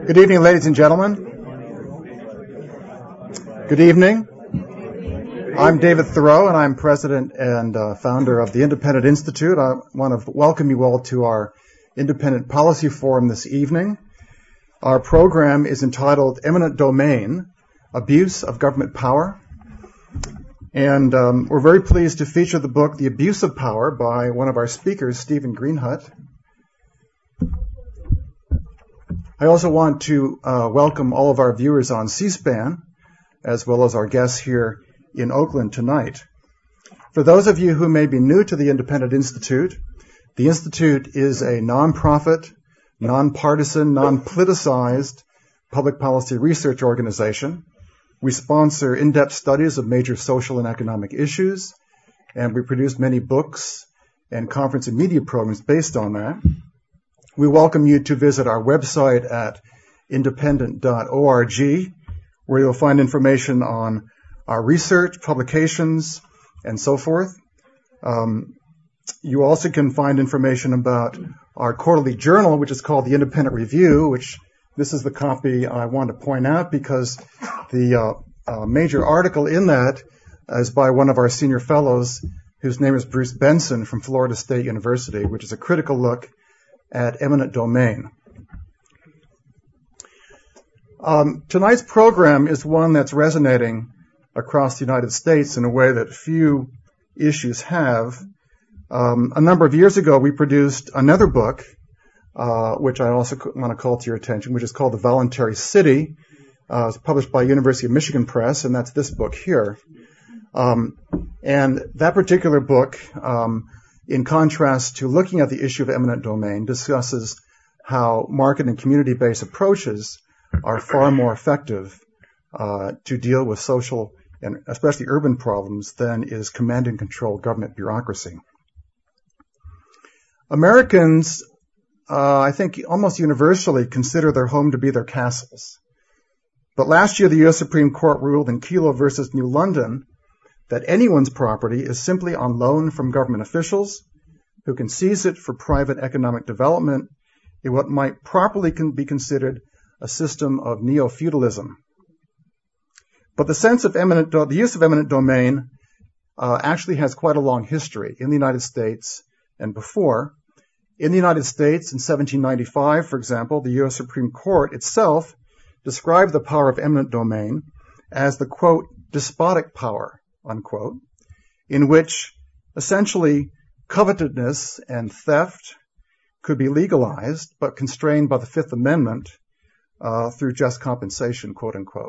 Good evening, ladies and gentlemen. Good evening. I'm David Thoreau, and I'm president and founder of the Independent Institute. I want to welcome you all to our Independent Policy Forum this evening. Our program is entitled Eminent Domain, Abuse of Government Power. And we're very pleased to feature the book, The Abuse of Power, by one of our speakers, Stephen Greenhut. I also want to welcome all of our viewers on C-SPAN, as well as our guests here in Oakland tonight. For those of you who may be new to the Independent Institute, the Institute is a nonprofit, nonpartisan, non-politicized public policy research organization. We sponsor in-depth studies of major social and economic issues, and we produce many books and conference and media programs based on that. We welcome you to visit our website at independent.org, where you'll find information on our research, publications, and so forth. You also can find information about our quarterly journal, which is called the Independent Review, which this is the copy I want to point out because the major article in that is by one of our senior fellows, whose name is Bruce Benson from Florida State University, which is a critical look at eminent domain. Tonight's program is one that's resonating across the United States in a way that few issues have. A number of years ago, we produced another book, which I also want to call to your attention, which is called The Voluntary City. It's published by University of Michigan Press, and that's this book here. And that particular book, in contrast to looking at the issue of eminent domain, discusses how market and community-based approaches are far more effective to deal with social and especially urban problems than is command and control government bureaucracy. Americans, I think, almost universally consider their home to be their castles. But last year, the U.S. Supreme Court ruled in Kelo versus New London that anyone's property is simply on loan from government officials who can seize it for private economic development in what might properly be considered a system of neo-feudalism. But the use of eminent domain actually has quite a long history in the United States and before. In the United States, in 1795, for example, the U.S. Supreme Court itself described the power of eminent domain as the, quote, despotic power, unquote, in which essentially covetousness and theft could be legalized but constrained by the Fifth Amendment through just compensation, quote unquote.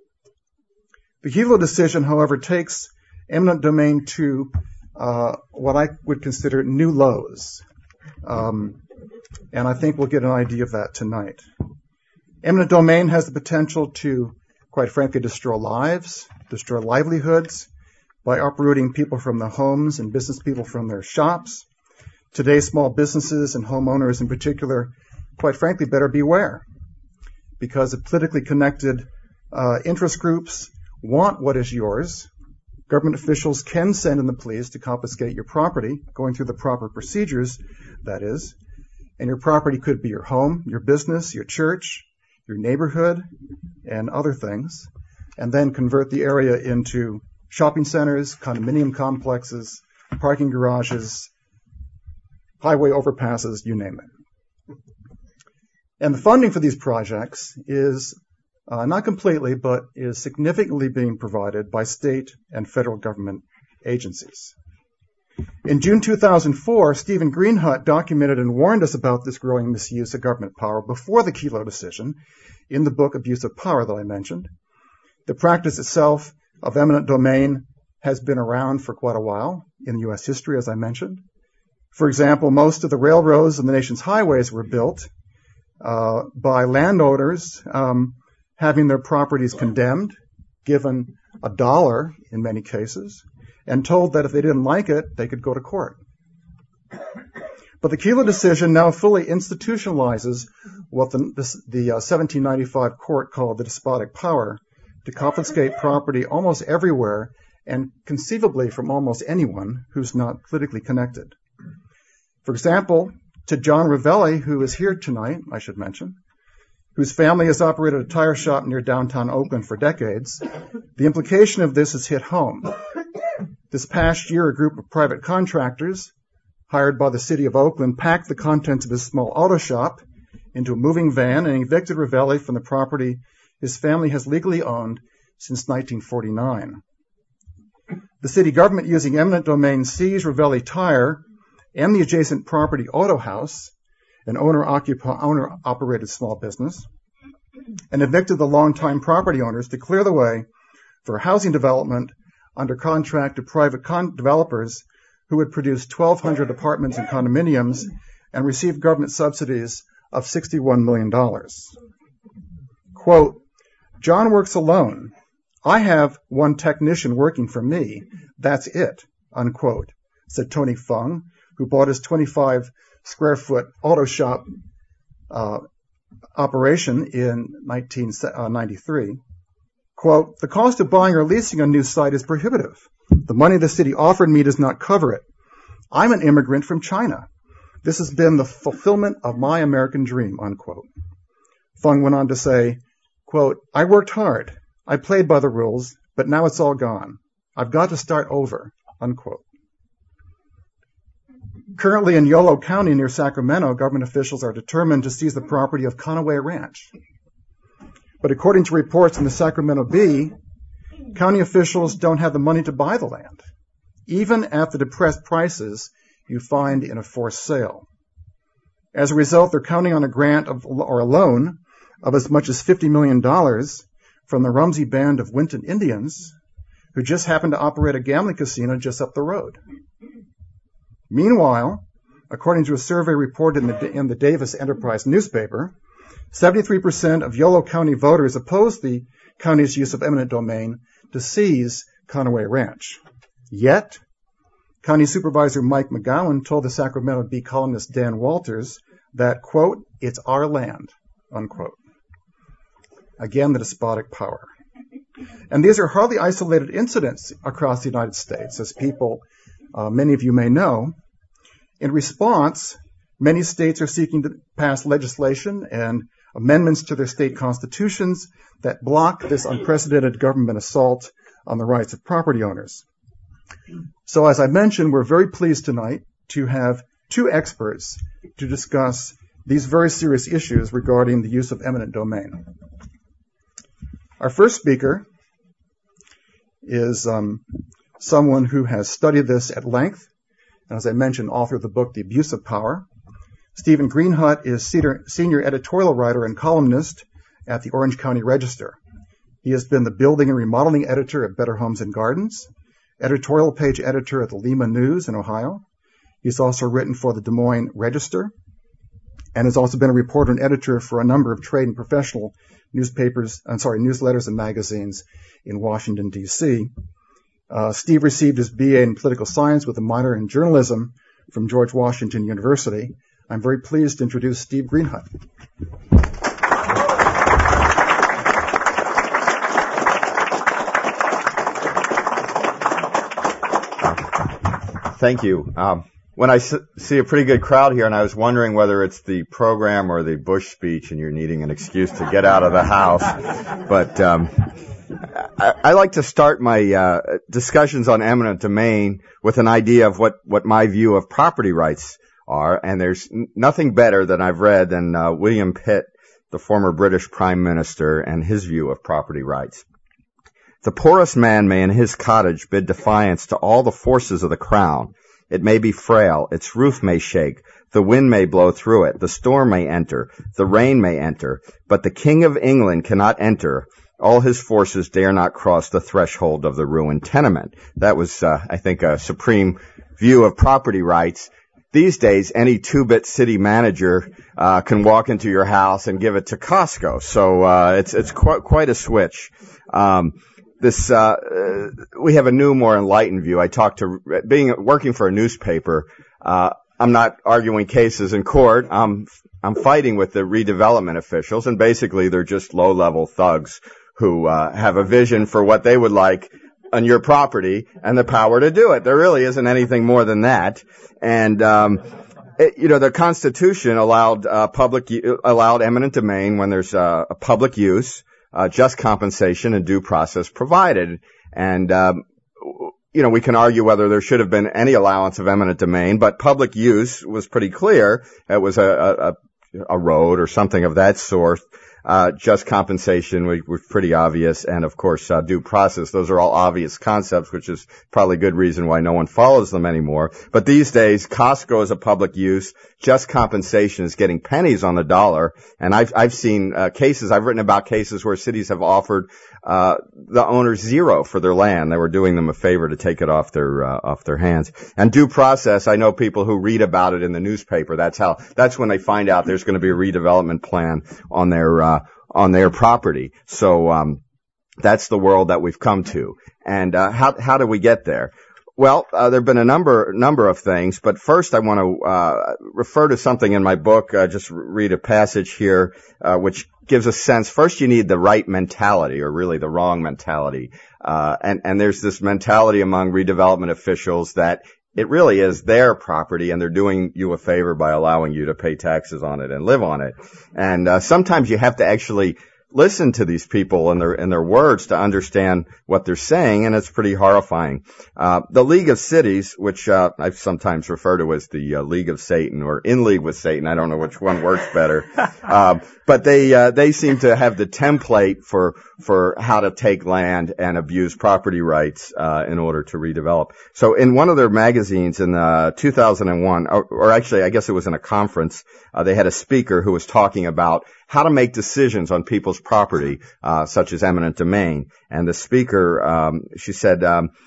The Kelo decision, however, takes eminent domain to what I would consider new lows. And I think we'll get an idea of that tonight. Eminent domain has the potential to, quite frankly, destroy lives, destroy livelihoods, by uprooting people from their homes and business people from their shops. Today, small businesses and homeowners in particular, quite frankly, better beware, because the politically connected interest groups want what is yours. Government officials can send in the police to confiscate your property, going through the proper procedures, that is. And your property could be your home, your business, your church, your neighborhood, and other things, and then convert the area into shopping centers, condominium complexes, parking garages, highway overpasses, you name it. And the funding for these projects is not completely, but is significantly being provided by state and federal government agencies. In June 2004, Stephen Greenhut documented and warned us about this growing misuse of government power before the Kelo decision in the book Abuse of Power that I mentioned. The practice itself of eminent domain has been around for quite a while in U.S. history, as I mentioned. For example, most of the railroads and the nation's highways were built by landowners having their properties condemned, given $1 in many cases, and told that if they didn't like it, they could go to court. But the Kelo decision now fully institutionalizes what the 1795 court called the despotic power to confiscate property almost everywhere and conceivably from almost anyone who's not politically connected. For example, to John Ravelli, who is here tonight, I should mention, whose family has operated a tire shop near downtown Oakland for decades, the implication of this has hit home. This past year, a group of private contractors hired by the city of Oakland packed the contents of his small auto shop into a moving van and evicted Ravelli from the property his family has legally owned since 1949. The city government, using eminent domain, seized Ravelli Tire and the adjacent property Auto House, an owner-operated small business, and evicted the longtime property owners to clear the way for housing development under contract to private developers who would produce 1,200 apartments and condominiums and receive government subsidies of $61 million. Quote, John works alone. I have one technician working for me. That's it, unquote, said Tony Fung, who bought his 25-square-foot auto shop operation in 1993. Quote, the cost of buying or leasing a new site is prohibitive. The money the city offered me does not cover it. I'm an immigrant from China. This has been the fulfillment of my American dream, unquote. Fung went on to say, quote, I worked hard. I played by the rules, but now it's all gone. I've got to start over, unquote. Currently in Yolo County near Sacramento, government officials are determined to seize the property of Conaway Ranch. But according to reports in the Sacramento Bee, county officials don't have the money to buy the land, even at the depressed prices you find in a forced sale. As a result, they're counting on a grant or a loan of as much as $50 million from the Rumsey Band of Winton Indians, who just happen to operate a gambling casino just up the road. Meanwhile, according to a survey reported in the Davis Enterprise newspaper, 73% of Yolo County voters opposed the county's use of eminent domain to seize Conaway Ranch. Yet, County Supervisor Mike McGowan told the Sacramento Bee columnist Dan Walters that, quote, it's our land, unquote. Again, the despotic power. And these are hardly isolated incidents across the United States, as many of you may know. In response, many states are seeking to pass legislation and amendments to their state constitutions that block this unprecedented government assault on the rights of property owners. So as I mentioned, we're very pleased tonight to have two experts to discuss these very serious issues regarding the use of eminent domain. Our first speaker is someone who has studied this at length, and as I mentioned, author of the book, The Abuse of Power. Stephen Greenhut is senior editorial writer and columnist at the Orange County Register. He has been the building and remodeling editor at Better Homes and Gardens, editorial page editor at the Lima News in Ohio. He's also written for the Des Moines Register and has also been a reporter and editor for a number of trade and professional newsletters and magazines in Washington, D.C. Steve received his BA in political science with a minor in journalism from George Washington University. I'm very pleased to introduce Steve Greenhut. Thank you. When I see a pretty good crowd here, and I was wondering whether it's the program or the Bush speech and you're needing an excuse to get out of the house, but I like to start my discussions on eminent domain with an idea of what my view of property rights are, and there's nothing better than I've read than William Pitt, the former British Prime Minister, and his view of property rights. The poorest man may in his cottage bid defiance to all the forces of the crown. It may be frail, its roof may shake, the wind may blow through it, the storm may enter, the rain may enter, but the King of England cannot enter. All his forces dare not cross the threshold of the ruined tenement. That was, I think, a supreme view of property rights. These days, any two-bit city manager can walk into your house and give it to Costco. So it's quite a switch. We have a new, more enlightened view. Working for a newspaper, I'm not arguing cases in court. I'm fighting with the redevelopment officials, and basically they're just low-level thugs who have a vision for what they would like on your property and the power to do it. There really isn't anything more than that. And the Constitution allowed eminent domain when there's a public use, just compensation and due process provided. And we can argue whether there should have been any allowance of eminent domain, but public use was pretty clear. It was a road or something of that sort. Just compensation was pretty obvious, and of course, due process. Those are all obvious concepts, which is probably a good reason why no one follows them anymore. But these days, Costco is a public use. Just compensation is getting pennies on the dollar. And I've seen cases. I've written about cases where cities have offered the owners $0 for their land. They were doing them a favor to take it off their hands. And due process, I know people who read about it in the newspaper. That's when they find out there's going to be a redevelopment plan on their property. So that's the world that we've come to. And how do we get there? Well, there have been a number of things, but first I want to refer to something in my book. Just read a passage here, which gives a sense. First, you need the right mentality, or really the wrong mentality. And there's this mentality among redevelopment officials that it really is their property, and they're doing you a favor by allowing you to pay taxes on it and live on it. And sometimes you have to actually listen to these people and their words to understand what they're saying, and it's pretty horrifying. The League of Cities, which I sometimes refer to as the League of Satan, or In League with Satan, I don't know which one works better, but they seem to have the template for how to take land and abuse property rights in order to redevelop. So in one of their magazines in 2001, or actually I guess it was in a conference, they had a speaker who was talking about how to make decisions on people's property, such as eminent domain. And the speaker, she said,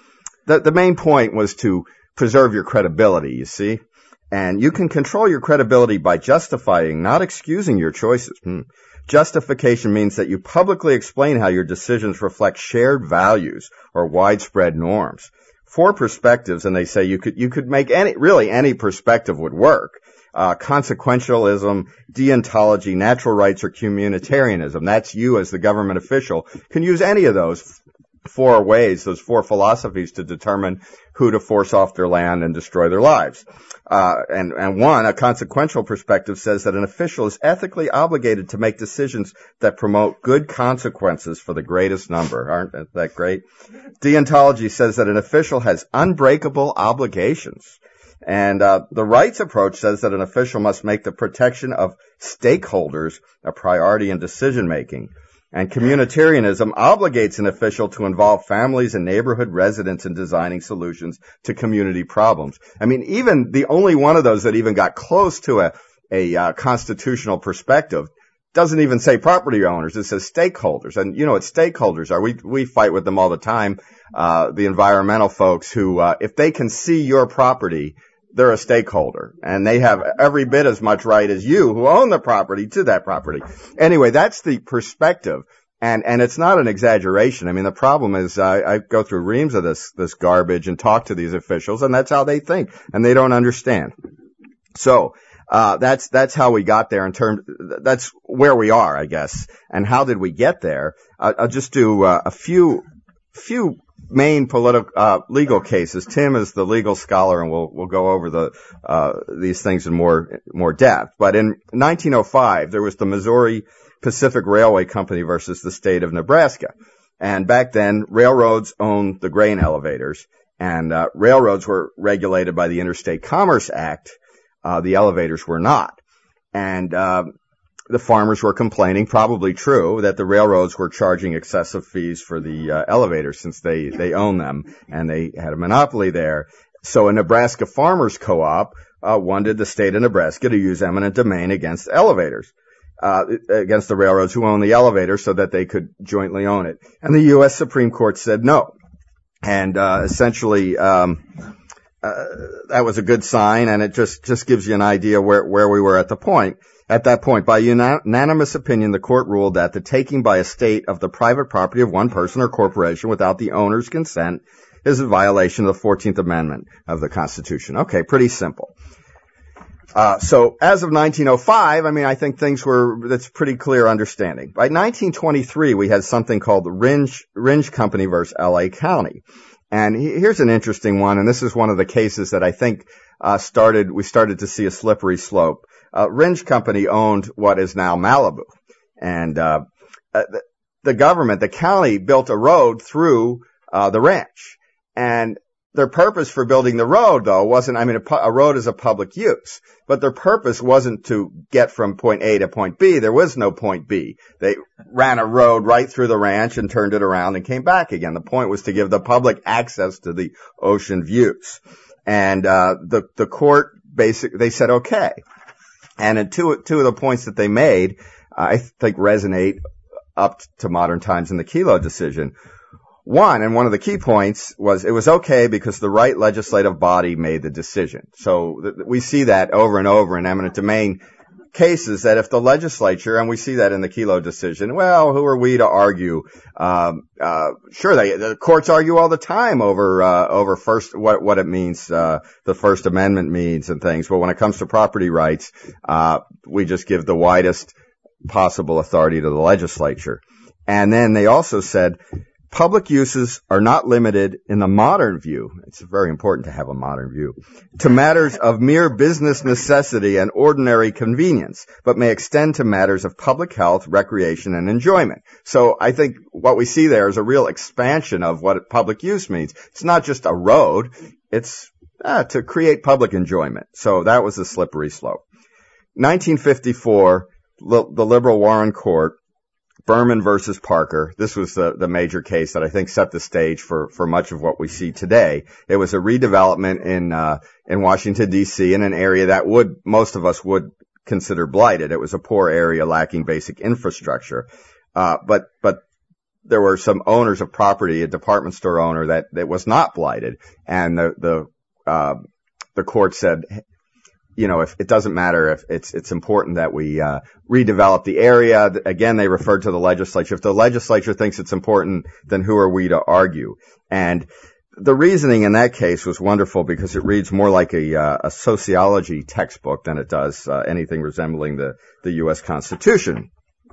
the main point was to preserve your credibility, you see. And you can control your credibility by justifying, not excusing your choices. Justification means that you publicly explain how your decisions reflect shared values or widespread norms. 4 perspectives, and they say you could make any perspective would work. Consequentialism, deontology, natural rights, or communitarianism. That's you as the government official can use any of those 4 ways, those 4 philosophies to determine who to force off their land and destroy their lives. And one, a consequential perspective, says that an official is ethically obligated to make decisions that promote good consequences for the greatest number. Aren't that great? Deontology says that an official has unbreakable obligations. And the rights approach says that an official must make the protection of stakeholders a priority in decision making. And communitarianism obligates an official to involve families and neighborhood residents in designing solutions to community problems. I mean, even the only one of those that even got close to a constitutional perspective doesn't even say property owners. It says stakeholders. And you know what stakeholders are. We fight with them all the time. The environmental folks who, if they can see your property, they're a stakeholder, and they have every bit as much right as you who own the property to that property. Anyway, that's the perspective, and it's not an exaggeration. I mean, the problem is I go through reams of this garbage and talk to these officials, and that's how they think, and they don't understand. So that's how we got there that's where we are, I guess. And how did we get there? I'll just do a few main legal cases. Tim is the legal scholar, and we'll go over these things in more depth. But in 1905, there was the Missouri Pacific Railway Company versus the state of Nebraska. And back then, railroads owned the grain elevators, and railroads were regulated by the Interstate Commerce Act. The elevators were not. And the farmers were complaining, probably true, that the railroads were charging excessive fees for the elevators since they own them, and they had a monopoly there. So a Nebraska Farmers Co-op wanted the state of Nebraska to use eminent domain against elevators, against the railroads who own the elevators, so that they could jointly own it. And the U.S. Supreme Court said no. And essentially that was a good sign, and it just gives you an idea where we were at that point. By unanimous opinion, the court ruled that the taking by a state of the private property of one person or corporation without the owner's consent is a violation of the 14th Amendment of the Constitution. Okay, pretty simple. So as of 1905, I mean, I think that's pretty clear understanding. By 1923, we had something called the Rindge Company versus L.A. County. And here's an interesting one, and this is one of the cases that I think we started to see a slippery slope. Ringe Company owned what is now Malibu, and the government, the county, built a road through the ranch. And their purpose for building the road, though, wasn't, a road is a public use, but their purpose wasn't to get from point A to point B. There was no point B. They ran a road right through the ranch and turned it around and came back again. The point was to give the public access to the ocean views. And the court they said okay. And two of the points that they made, I think, resonate up to modern times in the Kelo decision. One of the key points was it was okay because the right legislative body made the decision. So we see that over and over in eminent domain cases, that if the legislature, and we see that in the Kelo decision, well, who are we to argue? Sure, the courts argue all the time over first, what it means, the First Amendment means and things. But when it comes to property rights, we just give the widest possible authority to the legislature. And then they also said, public uses are not limited in the modern view. It's very important to have a modern view to matters of mere business necessity and ordinary convenience, but may extend to matters of public health, recreation, and enjoyment. So I think what we see there is a real expansion of what public use means. It's not just a road. It's to create public enjoyment. So that was a slippery slope. 1954, the liberal Warren Court, Berman versus Parker. This was the major case that I think set the stage for much of what we see today. It was a redevelopment in Washington, D.C., in an area that most of us would consider blighted. It was a poor area lacking basic infrastructure. But there were some owners of property, a department store owner that was not blighted. And the court said, if it doesn't matter, if it's important that we redevelop the area. Again, they referred to the legislature. If the legislature thinks it's important, then who are we to argue? And the reasoning in that case was wonderful because it reads more like a sociology textbook than it does anything resembling the U.S. Constitution.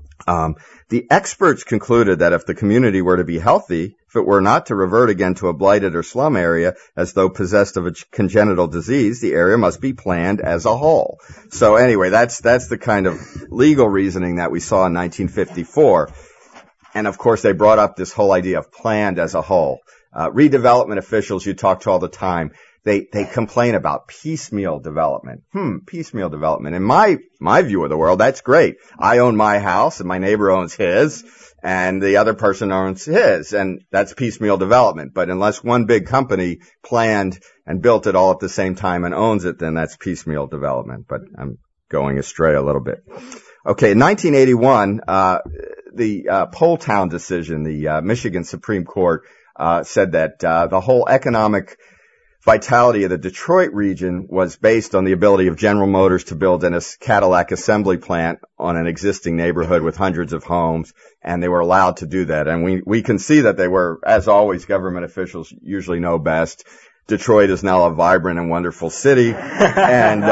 The experts concluded that if the community were to be healthy, if it were not to revert again to a blighted or slum area as though possessed of a congenital disease, the area must be planned as a whole. So anyway, that's the kind of legal reasoning that we saw in 1954. And of course, they brought up this whole idea of planned as a whole. Redevelopment officials you talk to all the time, they complain about piecemeal development. Piecemeal development. In my view of the world, that's great. I own my house and my neighbor owns his and the other person owns his, and that's piecemeal development. But unless one big company planned and built it all at the same time and owns it, then that's piecemeal development. But I'm going astray a little bit. Okay, in 1981, the Poletown decision, the Michigan Supreme Court said that the whole economic vitality of the Detroit region was based on the ability of General Motors to build a Cadillac assembly plant on an existing neighborhood with hundreds of homes, and they were allowed to do that. And we can see that they were, as always, government officials usually know best. Detroit is now a vibrant and wonderful city, and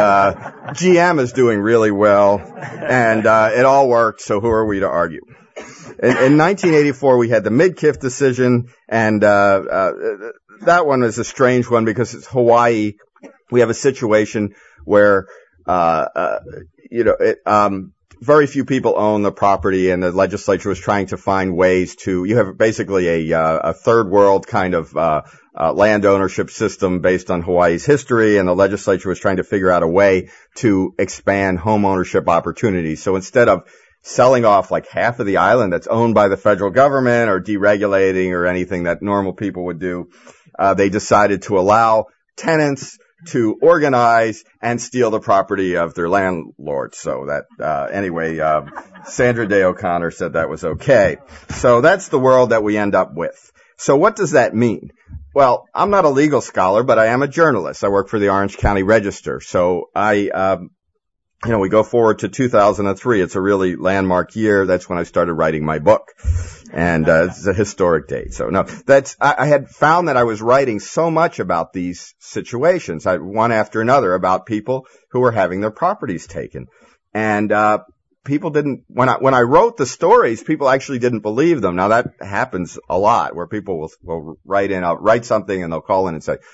GM is doing really well, and it all worked, so who are we to argue? In 1984, we had the Midkiff decision, and that one is a strange one because it's Hawaii. We have a situation where, very few people own the property, and the legislature was trying to find ways you have basically a third world kind of land ownership system based on Hawaii's history, and the legislature was trying to figure out a way to expand home ownership opportunities. So instead of selling off like half of the island that's owned by the federal government or deregulating or anything that normal people would do, they decided to allow tenants to organize and steal the property of their landlords. So that, anyway, Sandra Day O'Connor said that was okay. So that's the world that we end up with. So what does that mean? Well, I'm not a legal scholar, but I am a journalist. I work for the Orange County Register. So we go forward to 2003. It's a really landmark year. That's when I started writing my book. And it's a historic date. So no, I had found that I was writing so much about these situations, one after another, about people who were having their properties taken. And people didn't, when I wrote the stories, people actually didn't believe them. Now that happens a lot where people will write something and they'll call in and say,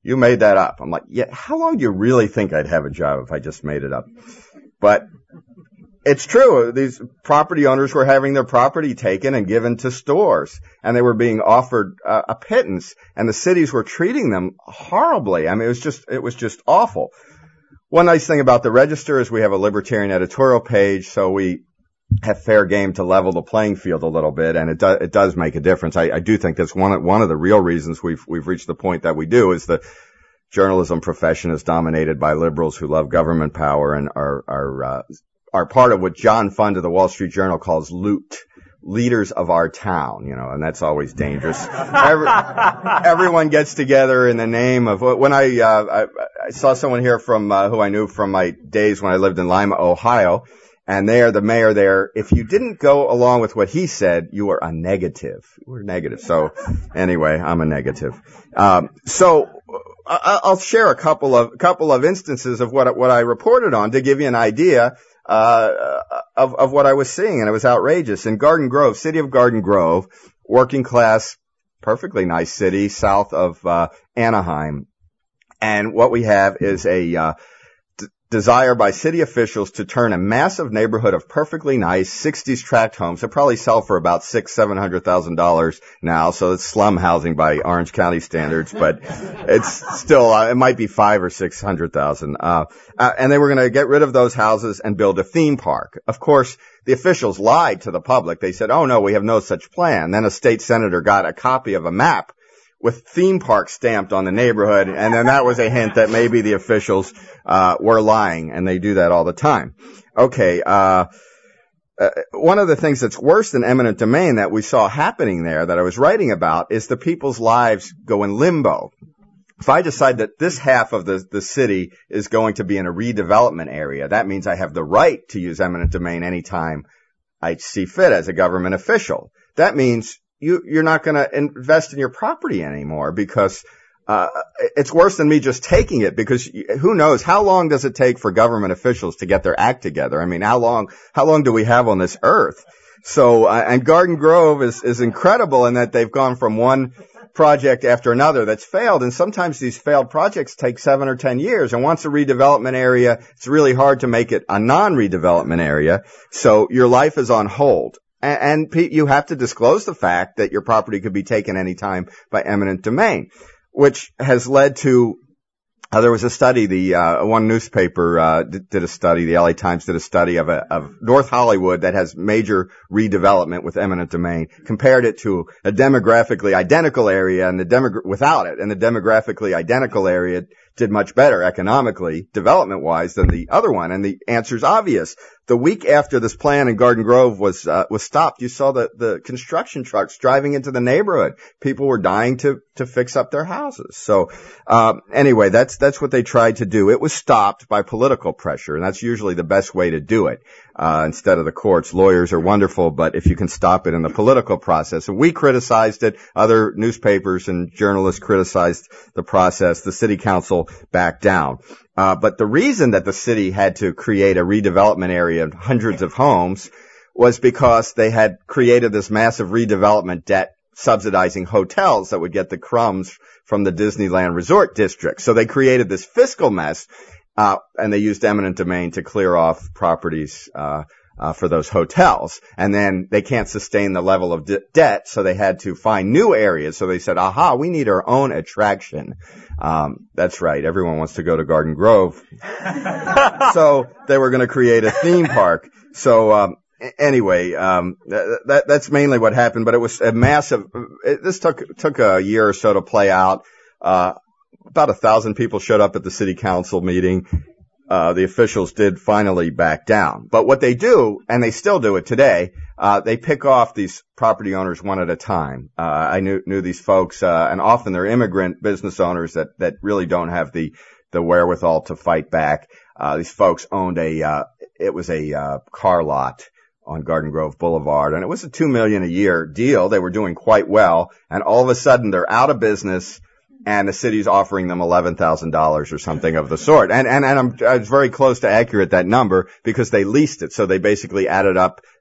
You made that up. I'm like, yeah, how long do you really think I'd have a job if I just made it up? But it's true. These property owners were having their property taken and given to stores, and they were being offered a pittance, and the cities were treating them horribly. I mean, it was just awful. One nice thing about the Register is we have a libertarian editorial page, so we have fair game to level the playing field a little bit, and it does make a difference. I do think that's one of the real reasons we've reached the point that we do, is the journalism profession is dominated by liberals who love government power and are part of what John Fund of the Wall Street Journal calls LOOT, leaders of our town, and that's always dangerous. Everyone gets together in the name of, when I saw someone here from, who I knew from my days when I lived in Lima, Ohio, and the mayor there, if you didn't go along with what he said, you were a negative. You were negative. So anyway, I'm a negative. So I'll share a couple of instances of what I reported on to give you an idea of what I was seeing, and it was outrageous. In Garden Grove, city of Garden Grove, working class, perfectly nice city south of Anaheim. And what we have is a desire by city officials to turn a massive neighborhood of perfectly nice 60s tract homes that probably sell for about $700,000 now, so it's slum housing by Orange County standards, but it's still it might be $500,000 or $600,000. And they were going to get rid of those houses and build a theme park. Of course, the officials lied to the public. They said, "Oh no, we have no such plan." Then a state senator got a copy of a map with theme park stamped on the neighborhood, and then that was a hint that maybe the officials were lying, and they do that all the time. Okay, one of the things that's worse than eminent domain that we saw happening there that I was writing about is the people's lives go in limbo. If I decide that this half of the city is going to be in a redevelopment area, that means I have the right to use eminent domain anytime I see fit as a government official. That means you're not going to invest in your property anymore, because it's worse than me just taking it, because who knows how long does it take for government officials to get their act together? I mean, how long do we have on this earth? So, and Garden Grove is incredible in that they've gone from one project after another that's failed, and sometimes these failed projects take 7 or 10 years, and once a redevelopment area, it's really hard to make it a non-redevelopment area, so your life is on hold. And you have to disclose the fact that your property could be taken anytime by eminent domain, which has led to, there was a study, one newspaper did a study, the LA Times did a study of North Hollywood that has major redevelopment with eminent domain, compared it to a demographically identical area and without it, and the demographically identical area did much better economically, development-wise, than the other one. And the answer's obvious. The week after this plan in Garden Grove was stopped, you saw the construction trucks driving into the neighborhood. People were dying to fix up their houses. So, anyway, that's what they tried to do. It was stopped by political pressure, and that's usually the best way to do it. Instead of the courts, lawyers are wonderful, but if you can stop it in the political process. And we criticized it. Other newspapers and journalists criticized the process. The city council backed down. But the reason that the city had to create a redevelopment area of hundreds of homes was because they had created this massive redevelopment debt subsidizing hotels that would get the crumbs from the Disneyland Resort District. So they created this fiscal mess, and they used eminent domain to clear off properties for those hotels. And then they can't sustain the level of debt, so they had to find new areas. So they said, aha, we need our own attraction. That's right. Everyone wants to go to Garden Grove. So they were going to create a theme park. So, anyway, that's mainly what happened, but it was a massive, this took a year or so to play out. About 1,000 people showed up at the city council meeting. The officials did finally back down. But what they do, and they still do it today, they pick off these property owners one at a time. I knew these folks, and often they're immigrant business owners that really don't have the wherewithal to fight back. These folks owned it was a car lot on Garden Grove Boulevard, and it was a $2 million a year deal. They were doing quite well, and all of a sudden they're out of business, and the city's offering them $11,000 or something of the sort. And I was very close to accurate that number because they leased it. So they basically added up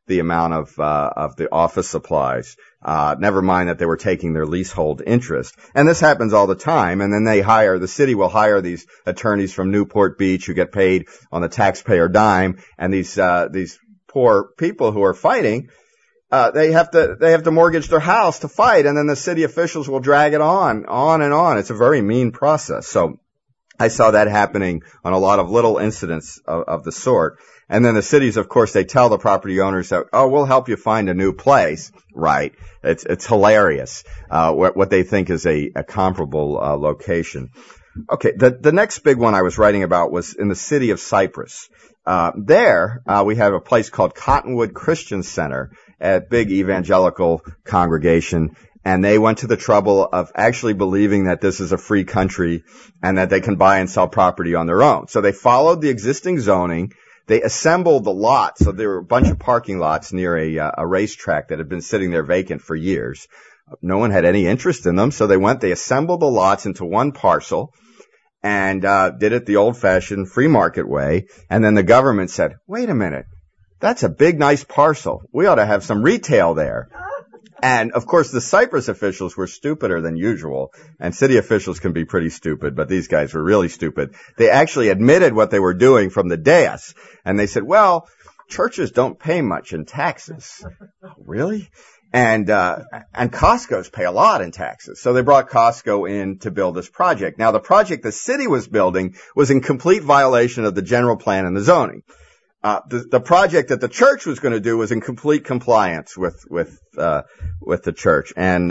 the amount of the office supplies. Never mind that they were taking their leasehold interest. And this happens all the time. And then the city will hire these attorneys from Newport Beach who get paid on the taxpayer dime. And these poor people who are fighting, they have to mortgage their house to fight. And then the city officials will drag it on and on. It's a very mean process. So I saw that happening on a lot of little incidents of the sort. And then the cities, of course, they tell the property owners that, oh, we'll help you find a new place. Right. It's hilarious, what they think is a comparable, location. Okay. The next big one I was writing about was in the city of Cyprus. There, we have a place called Cottonwood Christian Center, a big evangelical congregation. And they went to the trouble of actually believing that this is a free country and that they can buy and sell property on their own. So they followed the existing zoning. They assembled the lots. So there were a bunch of parking lots near a racetrack that had been sitting there vacant for years. No one had any interest in them. So they assembled the lots into one parcel and did it the old-fashioned free market way. And then the government said, wait a minute, that's a big, nice parcel. We ought to have some retail there. And, of course, the Cyprus officials were stupider than usual, and city officials can be pretty stupid, but these guys were really stupid. They actually admitted what they were doing from the dais, and they said, well, churches don't pay much in taxes. Really? And Costco's pay a lot in taxes. So they brought Costco in to build this project. Now, the project the city was building was in complete violation of the general plan and the zoning. The project that the church was going to do was in complete compliance with the church. And,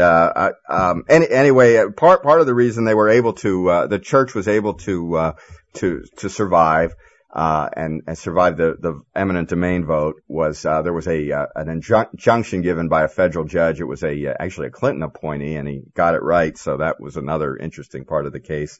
anyway, part of the reason they were able to, the church was able to survive, and survive the eminent domain vote was, there was an injunction given by a federal judge. It was actually a Clinton appointee, and he got it right. So that was another interesting part of the case.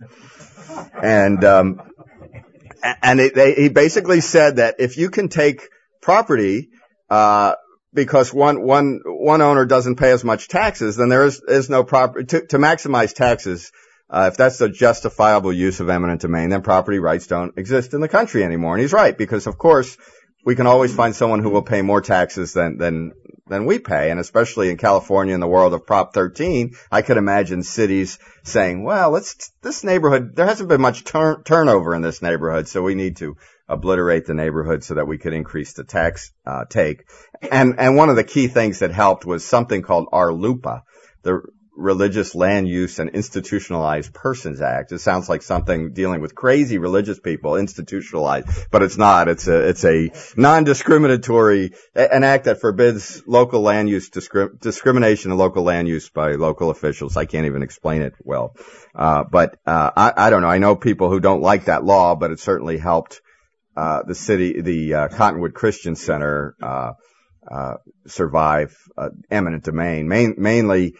And he basically said that if you can take property, because one owner doesn't pay as much taxes, then there is no property to maximize taxes. If that's the justifiable use of eminent domain, then property rights don't exist in the country anymore. And he's right, because of course we can always find someone who will pay more taxes than we pay. And especially in California, in the world of Prop 13, I could imagine cities saying, well, this neighborhood, there hasn't been much turnover in this neighborhood, so we need to obliterate the neighborhood so that we could increase the tax take. And one of the key things that helped was something called RLUIPA, the Religious Land Use and Institutionalized Persons Act. It sounds like something dealing with crazy religious people, institutionalized, but it's not. It's a non-discriminatory, an act that forbids local land use, discrimination of local land use by local officials. I can't even explain it well. But I don't know. I know people who don't like that law, but it certainly helped, the Cottonwood Christian Center, survive, eminent domain. Mainly,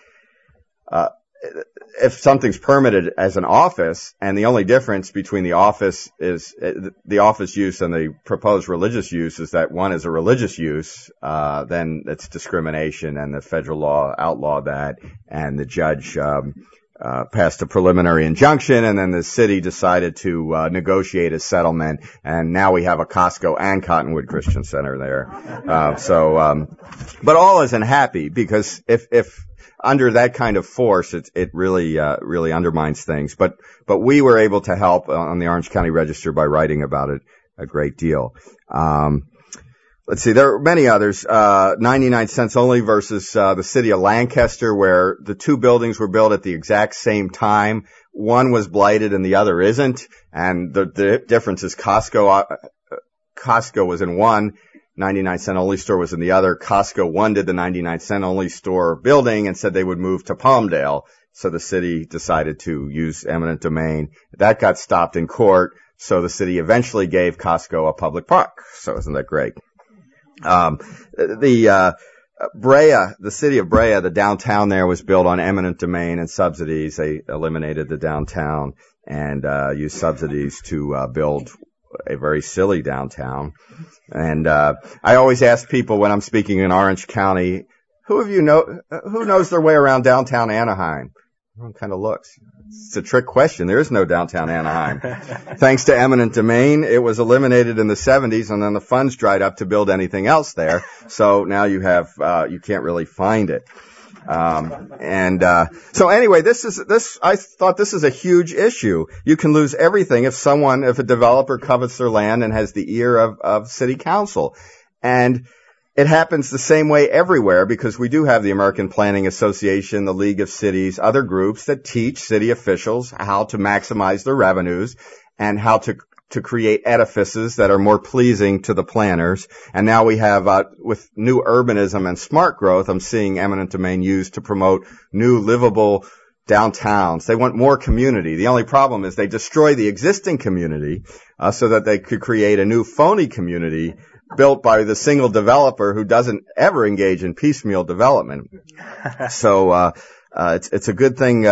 if something's permitted as an office, and the only difference between the office use and the proposed religious use is that one is a religious use, then it's discrimination, and the federal law outlawed that, and the judge passed a preliminary injunction, and then the city decided to negotiate a settlement, and now we have a Costco and Cottonwood Christian Center there. But all isn't happy, because if under that kind of force, it really undermines things. But we were able to help on the Orange County Register by writing about it a great deal. Let's see, there are many others. 99 cents only versus the city of Lancaster, where the two buildings were built at the exact same time. One was blighted and the other isn't. And the difference is Costco was in one, 99 cent only store was in the other. Costco wanted the 99 cent only store building and said they would move to Palmdale. So the city decided to use eminent domain. That got stopped in court. So the city eventually gave Costco a public park. So isn't that great? Brea, the city of Brea, the downtown there was built on eminent domain and subsidies. They eliminated the downtown and used subsidies to build a very silly downtown. And I always ask people when I'm speaking in Orange County, who knows their way around downtown Anaheim? It kind of looks. It's a trick question. There is no downtown Anaheim. Thanks to eminent domain, it was eliminated in the 70s, and then the funds dried up to build anything else there. So now you can't really find it. So anyway, I thought this is a huge issue. You can lose everything if a developer covets their land and has the ear of city council. And it happens the same way everywhere because we do have the American Planning Association, the League of Cities, other groups that teach city officials how to maximize their revenues and how to create edifices that are more pleasing to the planners. And now we have, with new urbanism and smart growth, I'm seeing eminent domain used to promote new livable downtowns. They want more community. The only problem is they destroy the existing community, so that they could create a new phony community built by the single developer who doesn't ever engage in piecemeal development. So, it's a good thing,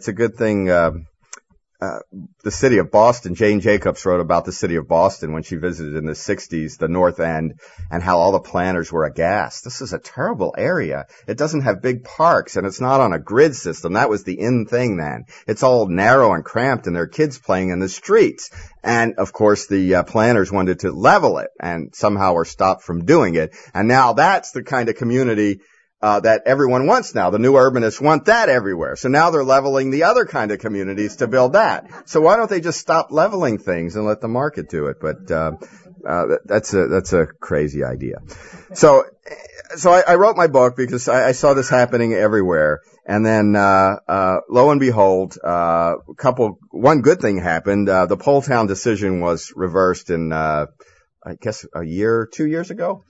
the city of Boston, Jane Jacobs wrote about the city of Boston when she visited in the 60s, the North End, and how all the planners were aghast. This is a terrible area. It doesn't have big parks, and it's not on a grid system. That was the in thing then. It's all narrow and cramped, and there are kids playing in the streets. And, of course, the planners wanted to level it, and somehow were stopped from doing it. And now that's the kind of community that everyone wants now. The new urbanists want that everywhere. So now they're leveling the other kind of communities to build that. So why don't they just stop leveling things and let the market do it? But that's a crazy idea. So I wrote my book because I saw this happening everywhere. And then lo and behold, one good thing happened. The Poletown decision was reversed in I guess 2 years ago.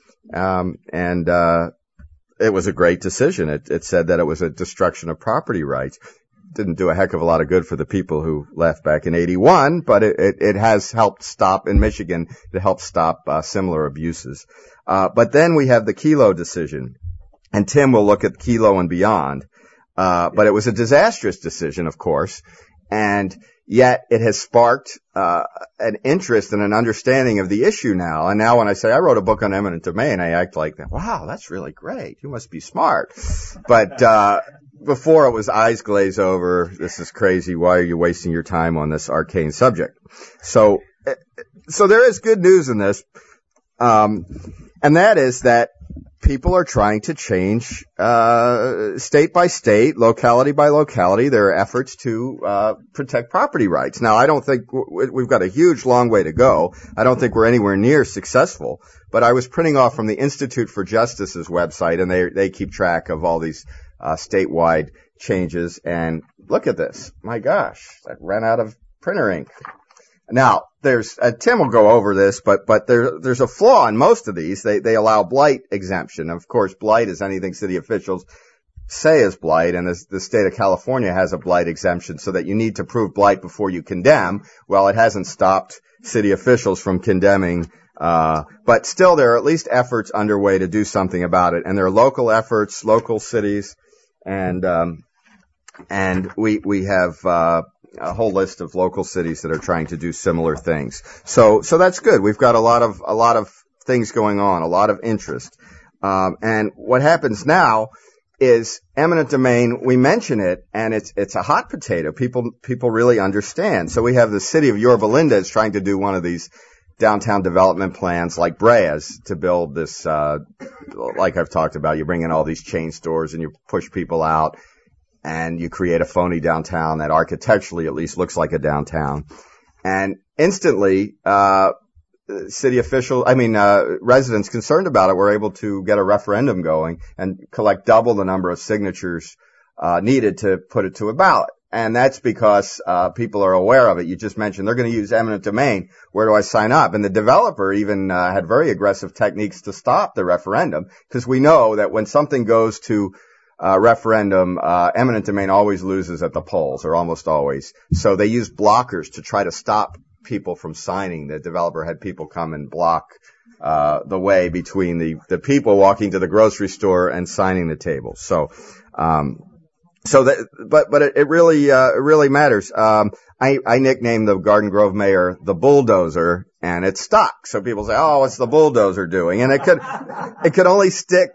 It was a great decision. It said that it was a destruction of property rights. Didn't do a heck of a lot of good for the people who left back in 81, but it has helped stop, in Michigan, it helped stop similar abuses. But then we have the Kelo decision, and Tim will look at Kelo and beyond. But it was a disastrous decision, of course, and yet it has sparked an interest and an understanding of the issue now. And now when I say I wrote a book on eminent domain, I act like, wow, that's really great. You must be smart. But before it was eyes glaze over. This is crazy. Why are you wasting your time on this arcane subject? So there is good news in this. And that is that people are trying to change, state by state, locality by locality, their efforts to, protect property rights. Now, I don't think we've got a huge long way to go. I don't think we're anywhere near successful, but I was printing off from the Institute for Justice's website, and they keep track of all these, statewide changes. And look at this. My gosh, I ran out of printer ink. Now, Tim will go over this, but there's a flaw in most of these. They allow blight exemption. Of course, blight is anything city officials say is blight, and the state of California has a blight exemption so that you need to prove blight before you condemn. Well, it hasn't stopped city officials from condemning, but still there are at least efforts underway to do something about it. And there are local efforts, local cities, and we have, a whole list of local cities that are trying to do similar things. So that's good. We've got a lot of things going on, a lot of interest. And what happens now is eminent domain, we mention it, and it's a hot potato. People really understand. So we have the city of Yorba Linda is trying to do one of these downtown development plans like Brea's to build this, like I've talked about, you bring in all these chain stores and you push people out, and you create a phony downtown that architecturally at least looks like a downtown. And instantly, residents concerned about it were able to get a referendum going and collect double the number of signatures needed to put it to a ballot. And that's because people are aware of it. You just mentioned they're going to use eminent domain. Where do I sign up? And the developer even had very aggressive techniques to stop the referendum, because we know that when something goes to referendum, eminent domain always loses at the polls, or almost always. So they use blockers to try to stop people from signing. The developer had people come and block the way between the people walking to the grocery store and signing the table. So So that, but it really matters. I nicknamed the Garden Grove mayor the bulldozer, and it stuck. So people say, "Oh, what's the bulldozer doing?" And it could only stick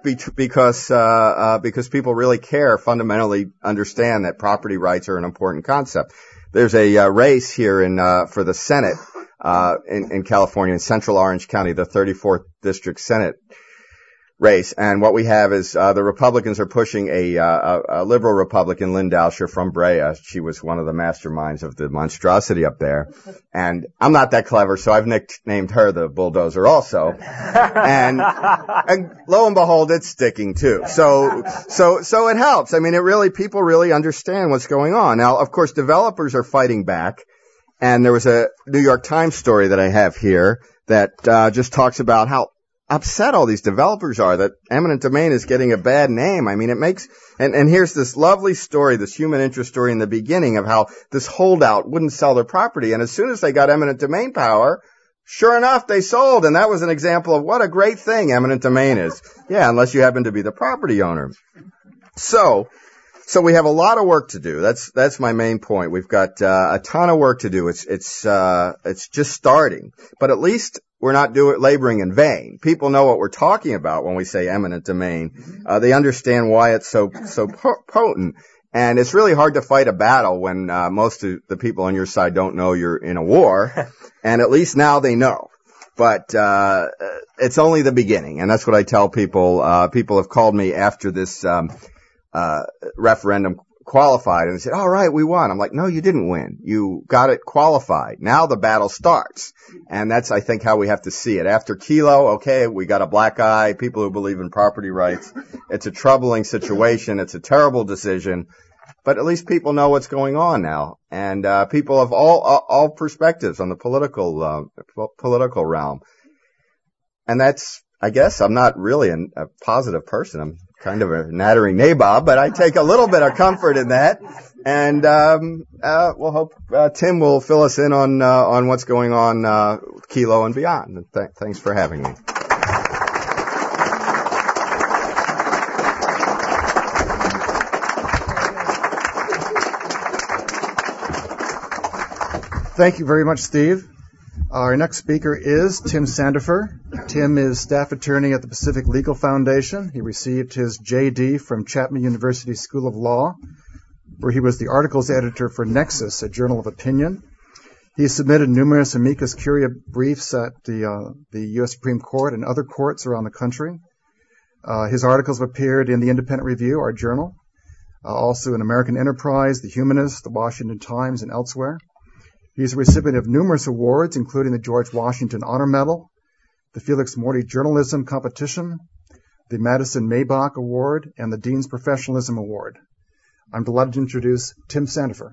because people really fundamentally understand that property rights are an important concept. There's a race here for the Senate, in California, in Central Orange County, the 34th District Senate race. And what we have is, the Republicans are pushing a liberal Republican, Lynn Dauscher from Brea. She was one of the masterminds of the monstrosity up there. And I'm not that clever, so I've nicknamed her the bulldozer also. And lo and behold, it's sticking too. So it helps. I mean, people really understand what's going on. Now, of course, developers are fighting back. And there was a New York Times story that I have here that, just talks about how upset all these developers are that eminent domain is getting a bad name. I mean, it makes, and here's this lovely story, this human interest story in the beginning of how this holdout wouldn't sell their property. And as soon as they got eminent domain power, sure enough, they sold. And that was an example of what a great thing eminent domain is. Yeah, unless you happen to be the property owner. So we have a lot of work to do. That's my main point. We've got, a ton of work to do. It's just starting, but at least we're not laboring in vain. People know what we're talking about when we say eminent domain. They understand why it's so potent. And it's really hard to fight a battle when, most of the people on your side don't know you're in a war. And at least now they know. But, it's only the beginning. And that's what I tell people. People have called me after this, referendum qualified, and they said, "All right, we won." I'm like, "No, you didn't win. You got it qualified. Now the battle starts." And that's, I think, how we have to see it. After Kelo, okay, we got a black eye, people who believe in property rights. It's a troubling situation. It's a terrible decision. But at least people know what's going on now. And, people of all perspectives on the political realm. And that's, I guess, I'm not really a positive person. I'm kind of a nattering nabob, but I take a little bit of comfort in that. And we'll hope Tim will fill us in on what's going on with Kelo and beyond. And thanks for having me. Thank you very much, Steve. Our next speaker is Tim Sandefur. Tim is staff attorney at the Pacific Legal Foundation. He received his JD from Chapman University School of Law, where he was the articles editor for Nexus, a journal of opinion. He submitted numerous amicus curiae briefs at the U.S. Supreme Court and other courts around the country. His articles have appeared in the Independent Review, our journal, also in American Enterprise, The Humanist, The Washington Times, and elsewhere. He's a recipient of numerous awards, including the George Washington Honor Medal, the Felix Morty Journalism Competition, the Madison Maybach Award, and the Dean's Professionalism Award. I'm delighted to introduce Tim Sandefur.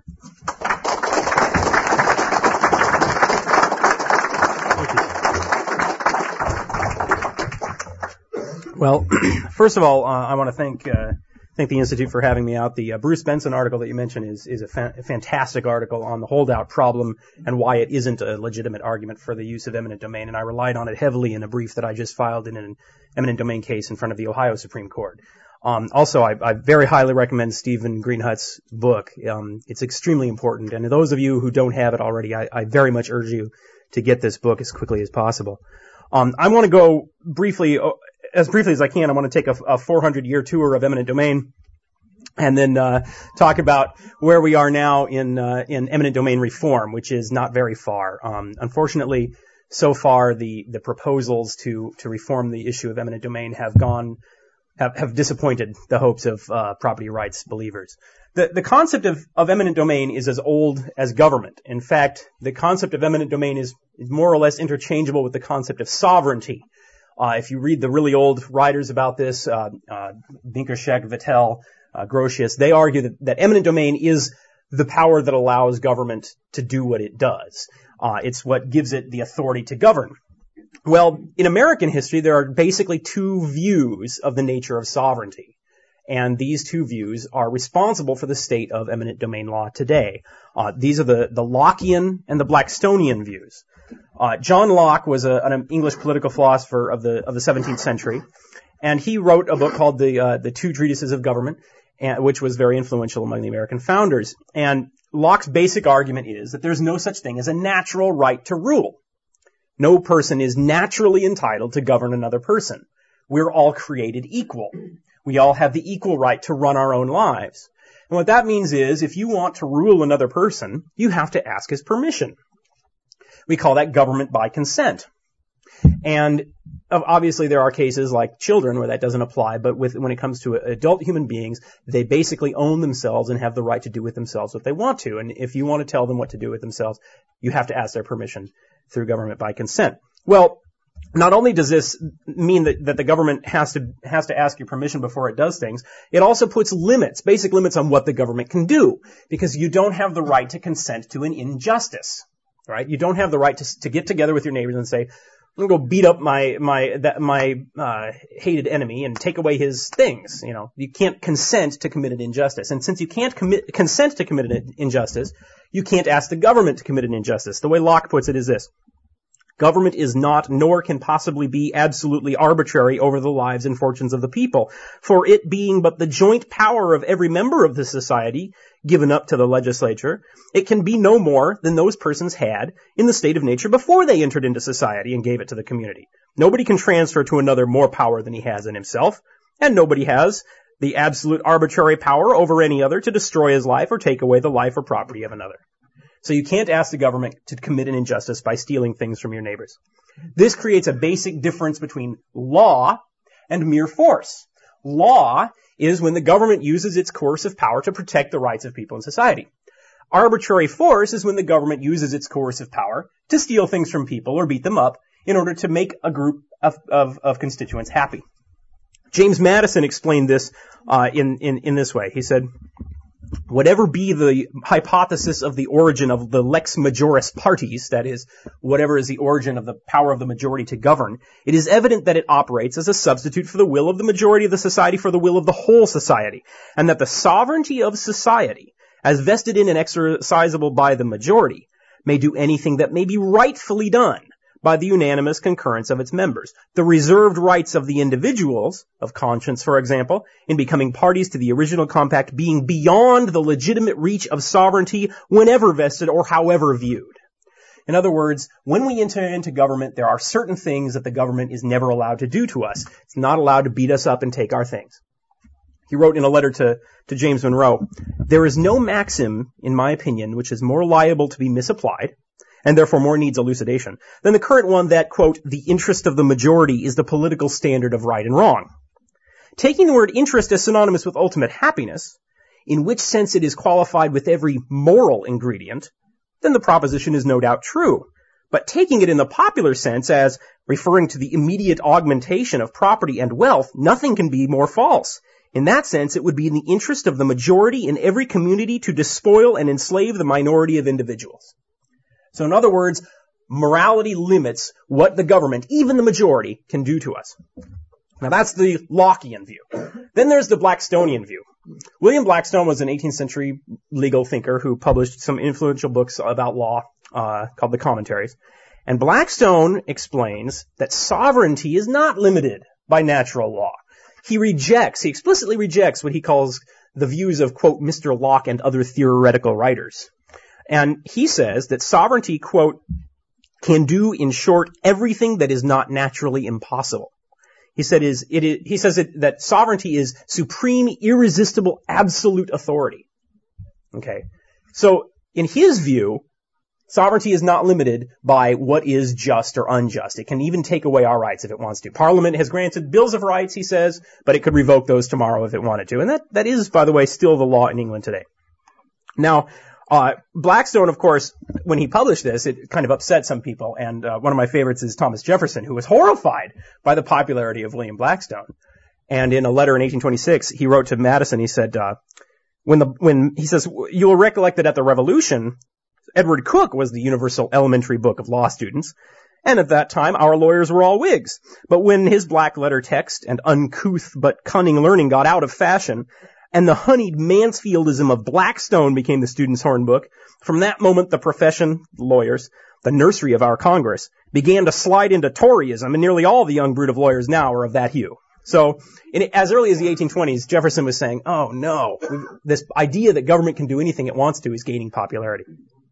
Well, first of all, I want to thank the Institute for having me out. The Bruce Benson article that you mentioned is a fantastic article on the holdout problem and why it isn't a legitimate argument for the use of eminent domain, and I relied on it heavily in a brief that I just filed in an eminent domain case in front of the Ohio Supreme Court. Also, I very highly recommend Stephen Greenhut's book. It's extremely important, and those of you who don't have it already, I very much urge you to get this book as quickly as possible. I want to go as briefly as I can. I want to take a 400-year tour of eminent domain and then talk about where we are now in eminent domain reform, which is not very far. Unfortunately, so far the proposals to reform the issue of eminent domain have disappointed the hopes of property rights believers. The concept of eminent domain is as old as government. In fact, the concept of eminent domain is more or less interchangeable with the concept of sovereignty. If you read the really old writers about this, Binkershek, Vattel, Grotius, they argue that eminent domain is the power that allows government to do what it does. It's what gives it the authority to govern. Well, in American history, there are basically two views of the nature of sovereignty. And these two views are responsible for the state of eminent domain law today. These are the Lockean and the Blackstonian views. John Locke was an English political philosopher of the 17th century, and he wrote a book called the Two Treatises of Government. which was very influential among the American founders. And Locke's basic argument is that there's no such thing as a natural right to rule. No person is naturally entitled to govern another person. We're all created equal. We all have the equal right to run our own lives. And what that means is, if you want to rule another person, you have to ask his permission. We call that government by consent. And obviously there are cases like children where that doesn't apply, but when it comes to adult human beings, they basically own themselves and have the right to do with themselves what they want to. And if you want to tell them what to do with themselves, you have to ask their permission through government by consent. Well, not only does this mean that the government has to ask your permission before it does things, it also puts limits, basic limits on what the government can do, because you don't have the right to consent to an injustice, right? You don't have the right to get together with your neighbors and say, I'm going to go beat up my hated enemy and take away his things. You know, you can't consent to commit an injustice. And since you can't consent to commit an injustice, you can't ask the government to commit an injustice. The way Locke puts it is this: government is not, nor can possibly be, absolutely arbitrary over the lives and fortunes of the people, for it being but the joint power of every member of the society given up to the legislature, it can be no more than those persons had in the state of nature before they entered into society and gave it to the community. Nobody can transfer to another more power than he has in himself, and nobody has the absolute arbitrary power over any other to destroy his life or take away the life or property of another. So you can't ask the government to commit an injustice by stealing things from your neighbors. This creates a basic difference between law and mere force. Law is when the government uses its coercive power to protect the rights of people in society. Arbitrary force is when the government uses its coercive power to steal things from people or beat them up in order to make a group of constituents happy. James Madison explained this in this way. He said, whatever be the hypothesis of the origin of the lex majoris partis, that is, whatever is the origin of the power of the majority to govern, it is evident that it operates as a substitute for the will of the majority of the society for the will of the whole society, and that the sovereignty of society, as vested in and exercisable by the majority, may do anything that may be rightfully done by the unanimous concurrence of its members. The reserved rights of the individuals, of conscience, for example, in becoming parties to the original compact being beyond the legitimate reach of sovereignty whenever vested or however viewed. In other words, when we enter into government, there are certain things that the government is never allowed to do to us. It's not allowed to beat us up and take our things. He wrote in a letter to James Monroe, there is no maxim, in my opinion, which is more liable to be misapplied, and therefore more needs elucidation, than the current one that, quote, the interest of the majority is the political standard of right and wrong. Taking the word interest as synonymous with ultimate happiness, in which sense it is qualified with every moral ingredient, then the proposition is no doubt true. But taking it in the popular sense as referring to the immediate augmentation of property and wealth, nothing can be more false. In that sense, it would be in the interest of the majority in every community to despoil and enslave the minority of individuals. So in other words, morality limits what the government, even the majority, can do to us. Now that's the Lockean view. Then there's the Blackstonian view. William Blackstone was an 18th century legal thinker who published some influential books about law called the Commentaries. And Blackstone explains that sovereignty is not limited by natural law. He explicitly rejects what he calls the views of, quote, Mr. Locke and other theoretical writers. And he says that sovereignty, quote, can do, in short, everything that is not naturally impossible. He says that sovereignty is supreme, irresistible, absolute authority. Okay. So, in his view, sovereignty is not limited by what is just or unjust. It can even take away our rights if it wants to. Parliament has granted bills of rights, he says, but it could revoke those tomorrow if it wanted to. And that is, by the way, still the law in England today. Now, Blackstone, of course, when he published this, it kind of upset some people, and one of my favorites is Thomas Jefferson, who was horrified by the popularity of William Blackstone. And in a letter in 1826, he wrote to Madison, he said, he says, you will recollect that at the Revolution, Edward Coke was the universal elementary book of law students, and at that time our lawyers were all Whigs. But when his black letter text and uncouth but cunning learning got out of fashion, and the honeyed Mansfieldism of Blackstone became the student's hornbook, from that moment the profession, the lawyers, the nursery of our Congress, began to slide into Toryism, and nearly all the young brood of lawyers now are of that hue. So as early as the 1820s, Jefferson was saying, oh no, this idea that government can do anything it wants to is gaining popularity.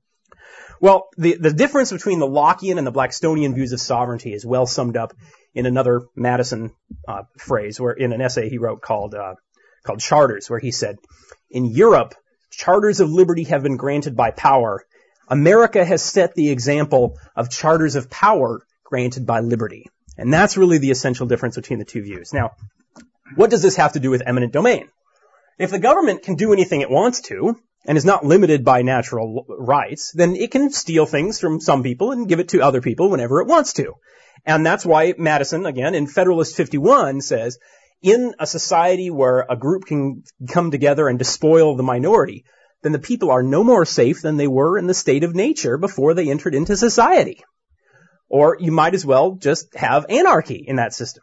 Well, the difference between the Lockean and the Blackstonian views of sovereignty is well summed up in another Madison phrase, where in an essay he wrote called Charters, where he said, in Europe, charters of liberty have been granted by power. America has set the example of charters of power granted by liberty. And that's really the essential difference between the two views. Now, what does this have to do with eminent domain? If the government can do anything it wants to, and is not limited by natural rights, then it can steal things from some people and give it to other people whenever it wants to. And that's why Madison, again, in Federalist 51 says, in a society where a group can come together and despoil the minority, then the people are no more safe than they were in the state of nature before they entered into society. Or you might as well just have anarchy in that system.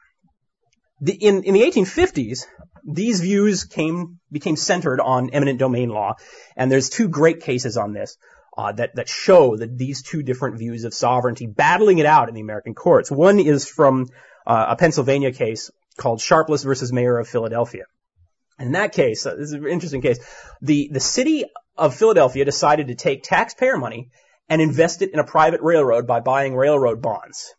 In the 1850s, these views became centered on eminent domain law, and there's two great cases on this that show that these two different views of sovereignty battling it out in the American courts. One is from a Pennsylvania case called Sharpless versus Mayor of Philadelphia. In that case, this is an interesting case, the city of Philadelphia decided to take taxpayer money and invest it in a private railroad by buying railroad bonds.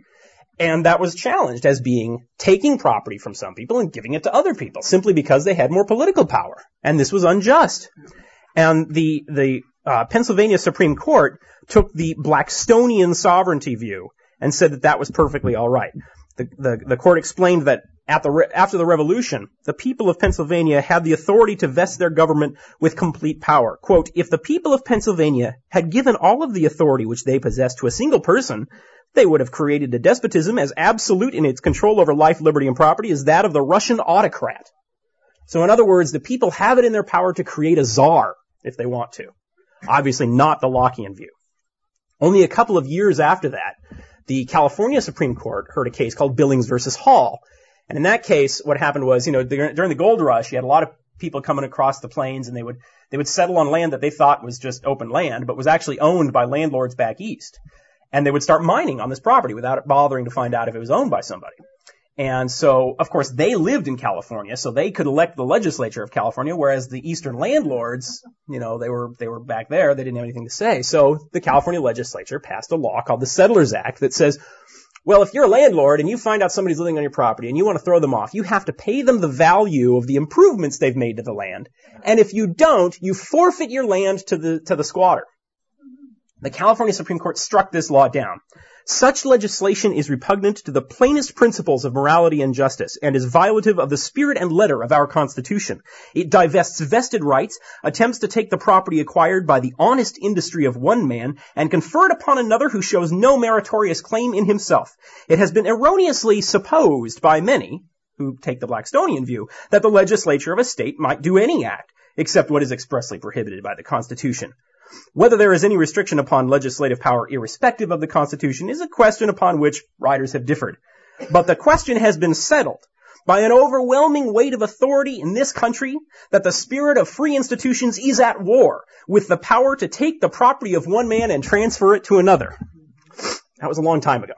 And that was challenged as being taking property from some people and giving it to other people simply because they had more political power. And this was unjust. And the Pennsylvania Supreme Court took the Blackstonian sovereignty view and said that that was perfectly all right. The court explained that after the Revolution, the people of Pennsylvania had the authority to vest their government with complete power. Quote, if the people of Pennsylvania had given all of the authority which they possessed to a single person, they would have created a despotism as absolute in its control over life, liberty, and property as that of the Russian autocrat. So in other words, the people have it in their power to create a czar if they want to. Obviously not the Lockean view. Only a couple of years after that, the California Supreme Court heard a case called Billings versus Hall. And in that case, what happened was, during the gold rush, you had a lot of people coming across the plains, and they would settle on land that they thought was just open land, but was actually owned by landlords back east. And they would start mining on this property without bothering to find out if it was owned by somebody. And so, of course, they lived in California, so they could elect the legislature of California, whereas the eastern landlords, they were back there, they didn't have anything to say. So the California legislature passed a law called the Settlers Act that says, well, if you're a landlord and you find out somebody's living on your property and you want to throw them off, you have to pay them the value of the improvements they've made to the land. And if you don't, you forfeit your land to the squatter. The California Supreme Court struck this law down. Such legislation is repugnant to the plainest principles of morality and justice and is violative of the spirit and letter of our Constitution. It divests vested rights, attempts to take the property acquired by the honest industry of one man and confer it upon another who shows no meritorious claim in himself. It has been erroneously supposed by many, who take the Blackstonian view, that the legislature of a state might do any act, except what is expressly prohibited by the Constitution. Whether there is any restriction upon legislative power irrespective of the Constitution is a question upon which writers have differed. But the question has been settled by an overwhelming weight of authority in this country that the spirit of free institutions is at war with the power to take the property of one man and transfer it to another. That was a long time ago.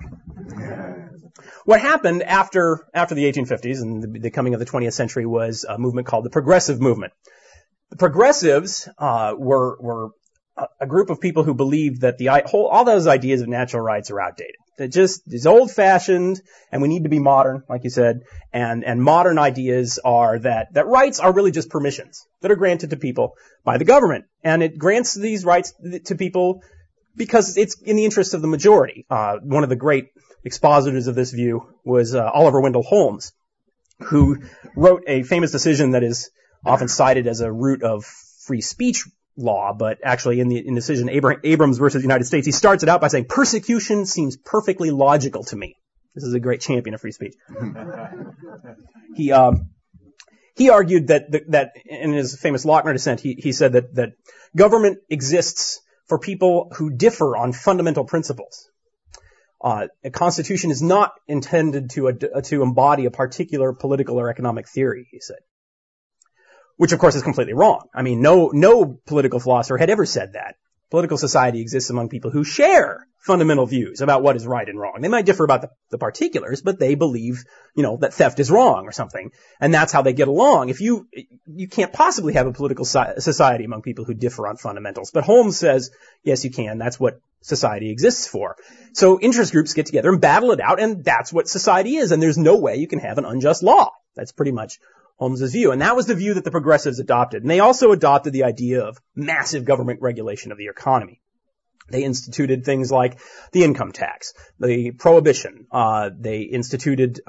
What happened after the 1850s and the coming of the 20th century was a movement called the Progressive Movement. The Progressives were a group of people who believed that all those ideas of natural rights are outdated. That just is old-fashioned, and we need to be modern, like you said. And modern ideas are that rights are really just permissions that are granted to people by the government, and it grants these rights to people because it's in the interest of the majority. One of the great expositors of this view was Oliver Wendell Holmes, who wrote a famous decision that is often cited as a root of free speech law, but actually in the decision Abrams versus United States, he starts it out by saying, persecution seems perfectly logical to me. This is a great champion of free speech. He argued that in his famous Lochner dissent, he said that government exists for people who differ on fundamental principles. A constitution is not intended to embody a particular political or economic theory, he said. Which, of course, is completely wrong. I mean, no political philosopher had ever said that. Political society exists among people who share fundamental views about what is right and wrong. They might differ about the particulars, but they believe, that theft is wrong or something. And that's how they get along. If you can't possibly have a political society among people who differ on fundamentals. But Holmes says, yes, you can. That's what society exists for. So interest groups get together and battle it out, and that's what society is. And there's no way you can have an unjust law. That's pretty much Holmes's view. And that was the view that the progressives adopted. And they also adopted the idea of massive government regulation of the economy. They instituted things like the income tax, the prohibition. They instituted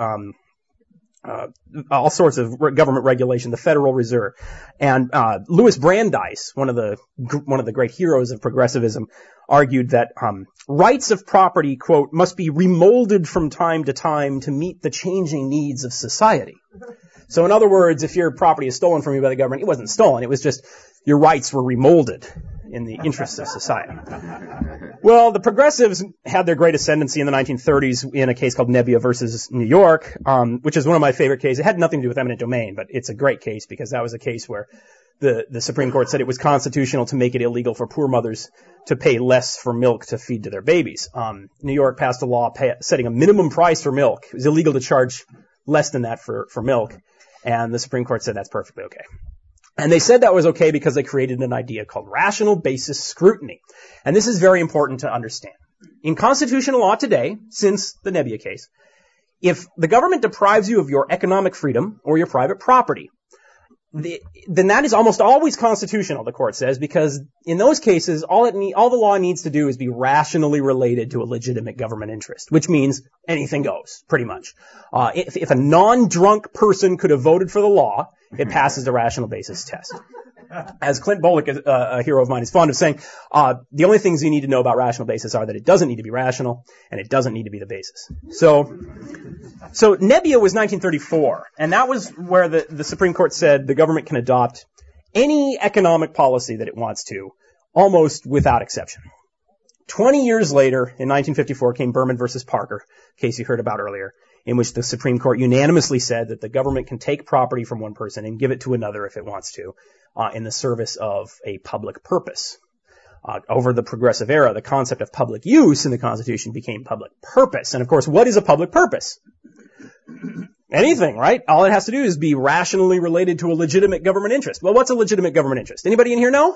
all sorts of government regulation, the Federal Reserve. And Louis Brandeis, one of the great heroes of progressivism, argued that rights of property, quote, must be remolded from time to time to meet the changing needs of society. So in other words, if your property is stolen from you by the government, it wasn't stolen. It was just your rights were remolded in the interests of society. Well, the progressives had their great ascendancy in the 1930s in a case called Nebbia versus New York, which is one of my favorite cases. It had nothing to do with eminent domain, but it's a great case because that was a case where the Supreme Court said it was constitutional to make it illegal for poor mothers to pay less for milk to feed to their babies. New York passed a law setting a minimum price for milk. It was illegal to charge less than that for milk. And the Supreme Court said that's perfectly okay. And they said that was okay because they created an idea called rational basis scrutiny. And this is very important to understand. In constitutional law today, since the Nebbia case, if the government deprives you of your economic freedom or your private property, then that is almost always constitutional, the court says, because in those cases, all the law needs to do is be rationally related to a legitimate government interest, which means anything goes, pretty much. If a non-drunk person could have voted for the law, it passes the rational basis test. As Clint Bolick, a hero of mine, is fond of saying, the only things you need to know about rational basis are that it doesn't need to be rational and it doesn't need to be the basis. So Nebbia was 1934, and that was where the Supreme Court said the government can adopt any economic policy that it wants to, almost without exception. 20 years later, in 1954, came Berman versus Parker, case you heard about earlier, in which the Supreme Court unanimously said that the government can take property from one person and give it to another if it wants to, in the service of a public purpose. Over the progressive era, the concept of public use in the Constitution became public purpose. And of course, what is a public purpose? Anything, right? All it has to do is be rationally related to a legitimate government interest. Well, what's a legitimate government interest? Anybody in here know?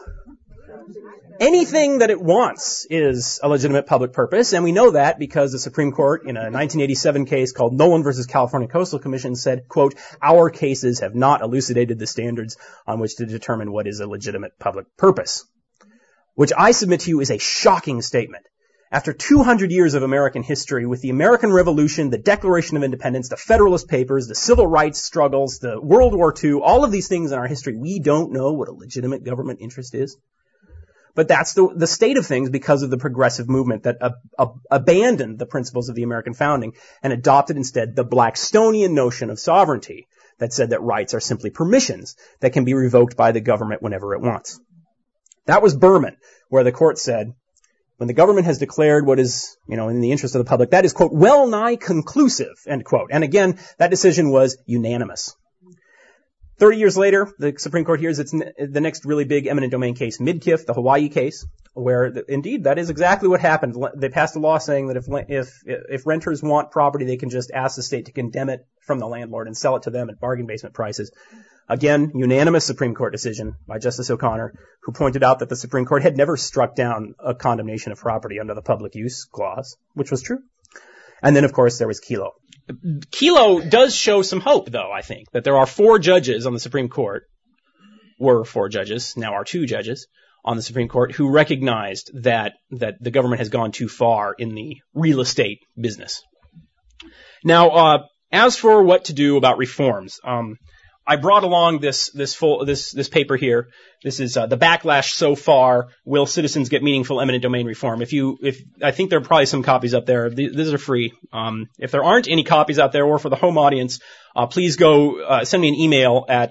Anything that it wants is a legitimate public purpose, and we know that because the Supreme Court in a 1987 case called Nolan versus California Coastal Commission said, quote, our cases have not elucidated the standards on which to determine what is a legitimate public purpose. Which I submit to you is a shocking statement. After 200 years of American history, with the American Revolution, the Declaration of Independence, the Federalist Papers, the Civil Rights struggles, the World War II, all of these things in our history, we don't know what a legitimate government interest is. But that's the state of things because of the progressive movement that abandoned the principles of the American founding and adopted instead the Blackstonian notion of sovereignty that said that rights are simply permissions that can be revoked by the government whenever it wants. That was Berman, where the court said, when the government has declared what is, in the interest of the public, that is, quote, well nigh conclusive, end quote. And again, that decision was unanimous. 30 years later, the Supreme Court hears the next really big eminent domain case, Midkiff, the Hawaii case, where indeed that is exactly what happened. They passed a law saying that if renters want property, they can just ask the state to condemn it from the landlord and sell it to them at bargain basement prices. Again, unanimous Supreme Court decision by Justice O'Connor, who pointed out that the Supreme Court had never struck down a condemnation of property under the public use clause, which was true. And then, of course, there was Kelo. Kelo does show some hope, though, I think, that there are 4 judges on the Supreme Court, were 4 judges, now are 2 judges on the Supreme Court, who recognized that the government has gone too far in the real estate business. Now, as for what to do about reforms, I brought along this paper here. This is the backlash so far. Will citizens get meaningful eminent domain reform? I think there are probably some copies up there. These are free. If there aren't any copies out there, or for the home audience, please go send me an email at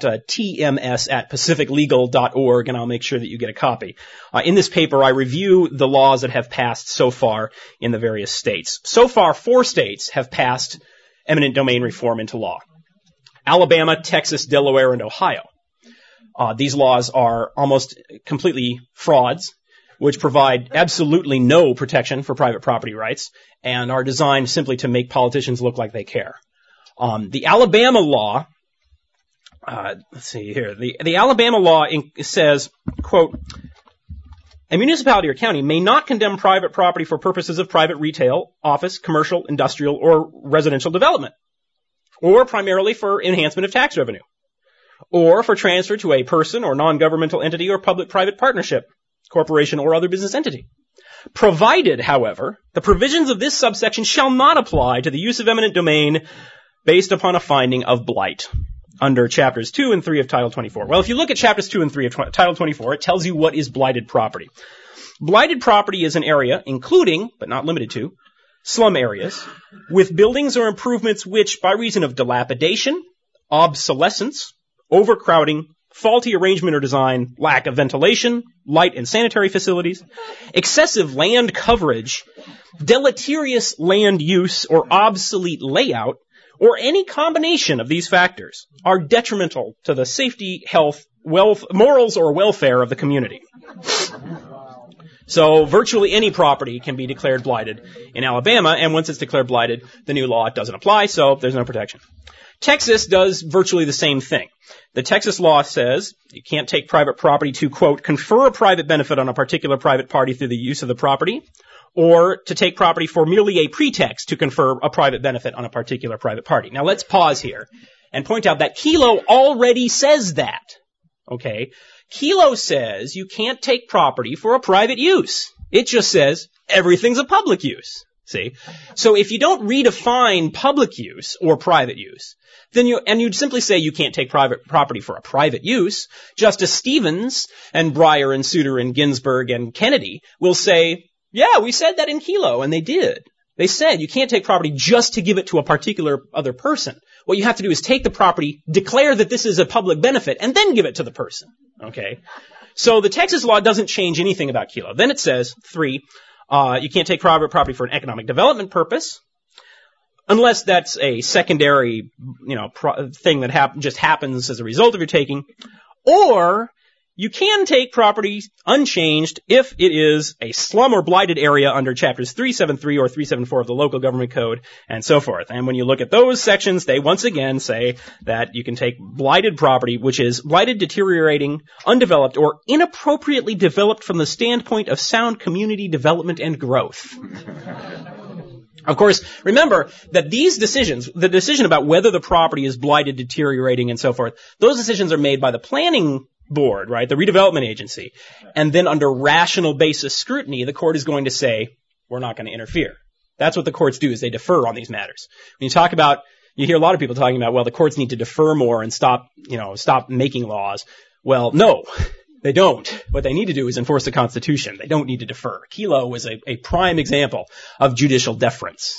tms@pacificlegal.org, and I'll make sure that you get a copy. In this paper, I review the laws that have passed so far in the various states. So far, 4 states have passed eminent domain reform into law: Alabama, Texas, Delaware, and Ohio. These laws are almost completely frauds. which provide absolutely no protection for private property rights and are designed simply to make politicians look like they care. The Alabama law, let's see here, the Alabama law says, quote, a municipality or county may not condemn private property for purposes of private retail, office, commercial, industrial, or residential development, or primarily for enhancement of tax revenue, or for transfer to a person or non-governmental entity or public-private partnership, corporation, or other business entity. Provided, however, the provisions of this subsection shall not apply to the use of eminent domain based upon a finding of blight under Chapters 2 and 3 of Title 24. Well, if you look at Chapters 2 and 3 of Title 24, it tells you what is blighted property. Blighted property is an area, including, but not limited to, slum areas, with buildings or improvements which, by reason of dilapidation, obsolescence, overcrowding, faulty arrangement or design, lack of ventilation, light and sanitary facilities, excessive land coverage, deleterious land use or obsolete layout, or any combination of these factors are detrimental to the safety, health, wealth, morals, or welfare of the community. So virtually any property can be declared blighted in Alabama, and once it's declared blighted, the new law doesn't apply, so there's no protection. Texas does virtually the same thing. The Texas law says you can't take private property to, quote, confer a private benefit on a particular private party through the use of the property, or to take property for merely a pretext to confer a private benefit on a particular private party. Now let's pause here and point out that Kelo already says that. Okay? Kelo says you can't take property for a private use. It just says everything's a public use. See? So if you don't redefine public use or private use, then you'd simply say you can't take private property for a private use, Justice Stevens and Breyer and Souter and Ginsburg and Kennedy will say, yeah, we said that in Kelo, and they did. They said you can't take property just to give it to a particular other person. What you have to do is take the property, declare that this is a public benefit, and then give it to the person. Okay? So the Texas law doesn't change anything about Kelo. Then it says, 3, you can't take private property for an economic development purpose, unless that's a secondary, thing that just happens as a result of your taking, or you can take property unchanged if it is a slum or blighted area under Chapters 373 or 374 of the Local Government Code, and so forth. And when you look at those sections, they once again say that you can take blighted property, which is blighted, deteriorating, undeveloped, or inappropriately developed from the standpoint of sound community development and growth. Of course, remember that these decisions, the decision about whether the property is blighted, deteriorating, and so forth, those decisions are made by the planning board, right, the redevelopment agency. And then under rational basis scrutiny, the court is going to say, we're not going to interfere. That's what the courts do, is they defer on these matters. When you hear a lot of people talking about, well, the courts need to defer more and stop making laws. Well, no, they don't. What they need to do is enforce the Constitution. They don't need to defer. Kelo was a prime example of judicial deference.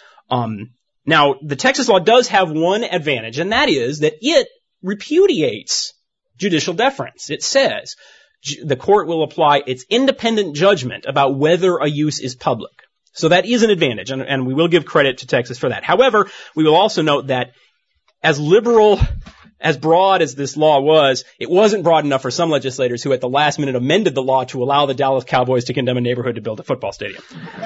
Now, the Texas law does have one advantage, and that is that it repudiates judicial deference. It says the court will apply its independent judgment about whether a use is public. So that is an advantage, and we will give credit to Texas for that. However, we will also note that as liberal, as broad as this law was, it wasn't broad enough for some legislators who at the last minute amended the law to allow the Dallas Cowboys to condemn a neighborhood to build a football stadium.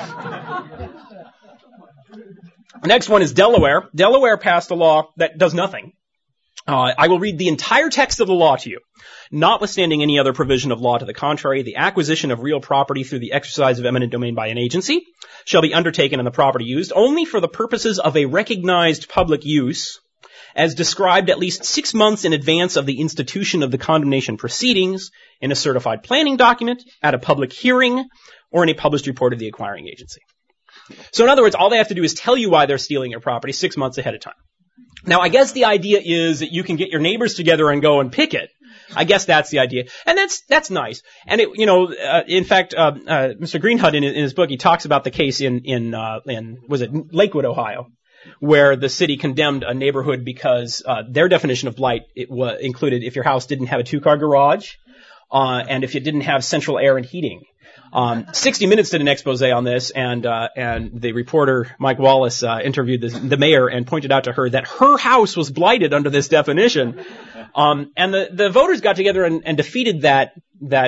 Next one is Delaware. Delaware passed a law that does nothing. I will read the entire text of the law to you. Notwithstanding any other provision of law to the contrary, the acquisition of real property through the exercise of eminent domain by an agency shall be undertaken and the property used only for the purposes of a recognized public use, as described at least 6 months in advance of the institution of the condemnation proceedings, in a certified planning document, at a public hearing, or in a published report of the acquiring agency. So in other words, all they have to do is tell you why they're stealing your property 6 months ahead of time. Now, I guess the idea is that you can get your neighbors together and go and pick it. I guess that's the idea. And that's nice. And in fact, Mr. Greenhut in his book, he talks about the case in Lakewood, Ohio, where the city condemned a neighborhood because, their definition of blight, included if your house didn't have a 2-car garage, and if it didn't have central air and heating. 60 Minutes did an expose on this, and the reporter Mike Wallace interviewed the mayor and pointed out to her that her house was blighted under this definition. And the voters got together and defeated that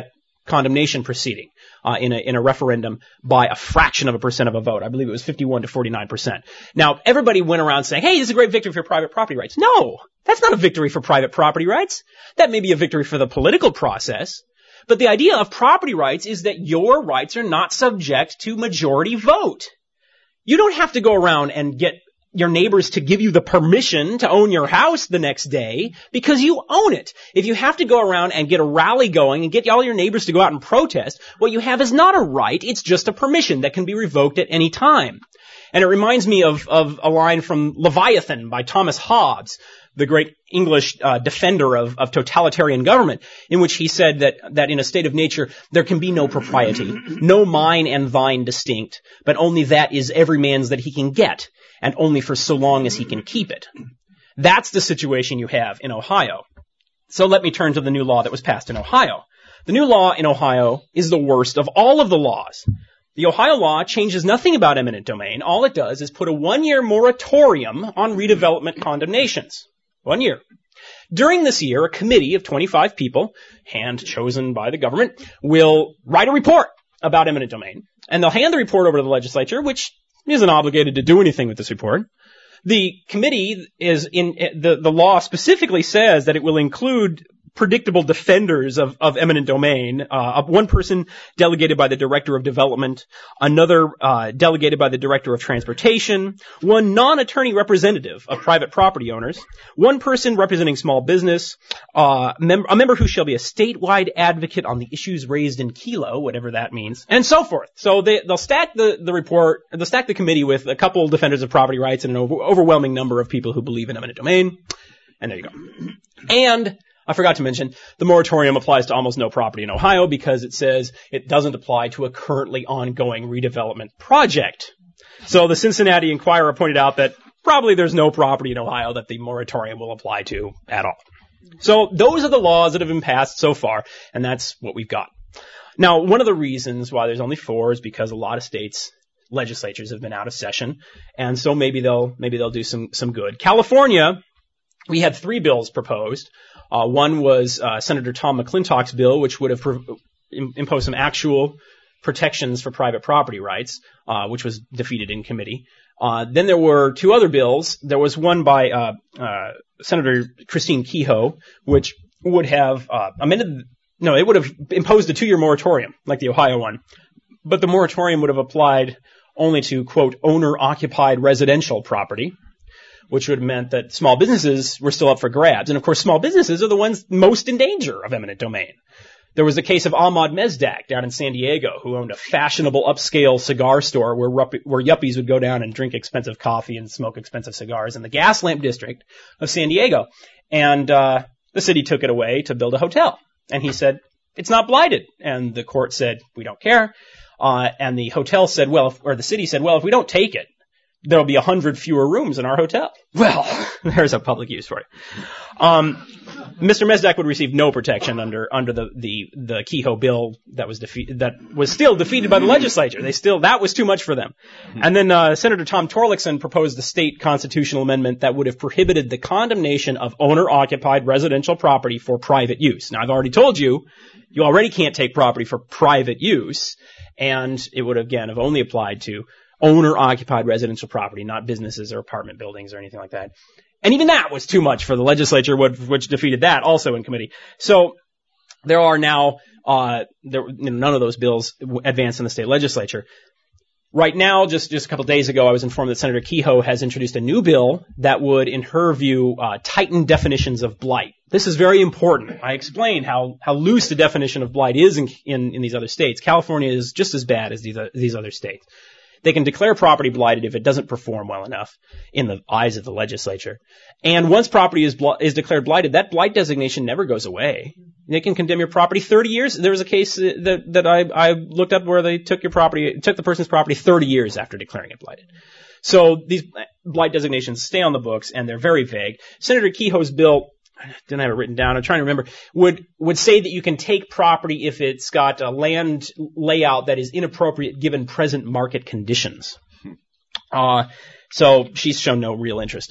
condemnation proceeding in a referendum by a fraction of a percent of a vote. I believe it was 51 to 49%. Now, everybody went around saying, hey, this is a great victory for private property rights. No, that's not a victory for private property rights. That may be a victory for the political process. But the idea of property rights is that your rights are not subject to majority vote. You don't have to go around and get your neighbors to give you the permission to own your house the next day because you own it. If you have to go around and get a rally going and get all your neighbors to go out and protest, what you have is not a right, it's just a permission that can be revoked at any time. And it reminds me of a line from Leviathan by Thomas Hobbes, the great English defender of totalitarian government, in which he said that in a state of nature there can be no propriety, no mine and thine distinct, but only that is every man's that he can get, and only for so long as he can keep it. That's the situation you have in Ohio. So let me turn to the new law that was passed in Ohio. The new law in Ohio is the worst of all of the laws. The Ohio law changes nothing about eminent domain. All it does is put a 1-year moratorium on redevelopment condemnations. 1 year. During this year, a committee of 25 people, hand-chosen by the government, will write a report about eminent domain, and they'll hand the report over to the legislature, which isn't obligated to do anything with this report. The committee the law specifically says that it will include predictable defenders of eminent domain, one person delegated by the director of development, another delegated by the director of transportation, one non-attorney representative of private property owners, one person representing small business, a member who shall be a statewide advocate on the issues raised in Kilo, whatever that means, and so forth. So they'll stack the report, they'll stack the committee with a couple defenders of property rights and an overwhelming number of people who believe in eminent domain. And there you go. And I forgot to mention, the moratorium applies to almost no property in Ohio because it says it doesn't apply to a currently ongoing redevelopment project. So the Cincinnati Enquirer pointed out that probably there's no property in Ohio that the moratorium will apply to at all. So those are the laws that have been passed so far, and that's what we've got. Now, one of the reasons why there's only 4 is because a lot of states' legislatures have been out of session, and so maybe they'll do some good. California, we had 3 bills proposed. One was Senator Tom McClintock's bill, which would have imposed some actual protections for private property rights, which was defeated in committee. Then there were 2 other bills. There was one by Senator Christine Kehoe, which would have it would have imposed a 2-year moratorium, like the Ohio one. But the moratorium would have applied only to, quote, owner-occupied residential property, which would have meant that small businesses were still up for grabs. And of course, small businesses are the ones most in danger of eminent domain. There was the case of Ahmad Mezdak down in San Diego, who owned a fashionable upscale cigar store where yuppies would go down and drink expensive coffee and smoke expensive cigars in the Gaslamp district of San Diego. And the city took it away to build a hotel. And he said, it's not blighted. And the court said, we don't care. And the hotel said, the city said, if we don't take it, there'll be 100 fewer rooms in our hotel. Well, there's a public use for it. Mr. Mezdak would receive no protection under the Kehoe bill that was still defeated by the legislature. That was too much for them. And then Senator Tom Torlakson proposed the state constitutional amendment that would have prohibited the condemnation of owner-occupied residential property for private use. Now, I've already told you already can't take property for private use, and it would again have only applied to owner-occupied residential property, not businesses or apartment buildings or anything like that. And even that was too much for the legislature, which defeated that also in committee. So there are now none of those bills advanced in the state legislature. Right now, just a couple days ago, I was informed that Senator Kehoe has introduced a new bill that would, in her view, tighten definitions of blight. This is very important. I explained how loose the definition of blight is in these other states. California is just as bad as these other states. They can declare property blighted if it doesn't perform well enough in the eyes of the legislature. And once property is declared blighted, that blight designation never goes away. They can condemn your property 30 years. There was a case that I looked up where they took the person's property 30 years after declaring it blighted. So these blight designations stay on the books, and they're very vague. Senator Kehoe's bill, I didn't have it written down, I'm trying to remember, would say that you can take property if it's got a land layout that is inappropriate given present market conditions. So she's shown no real interest in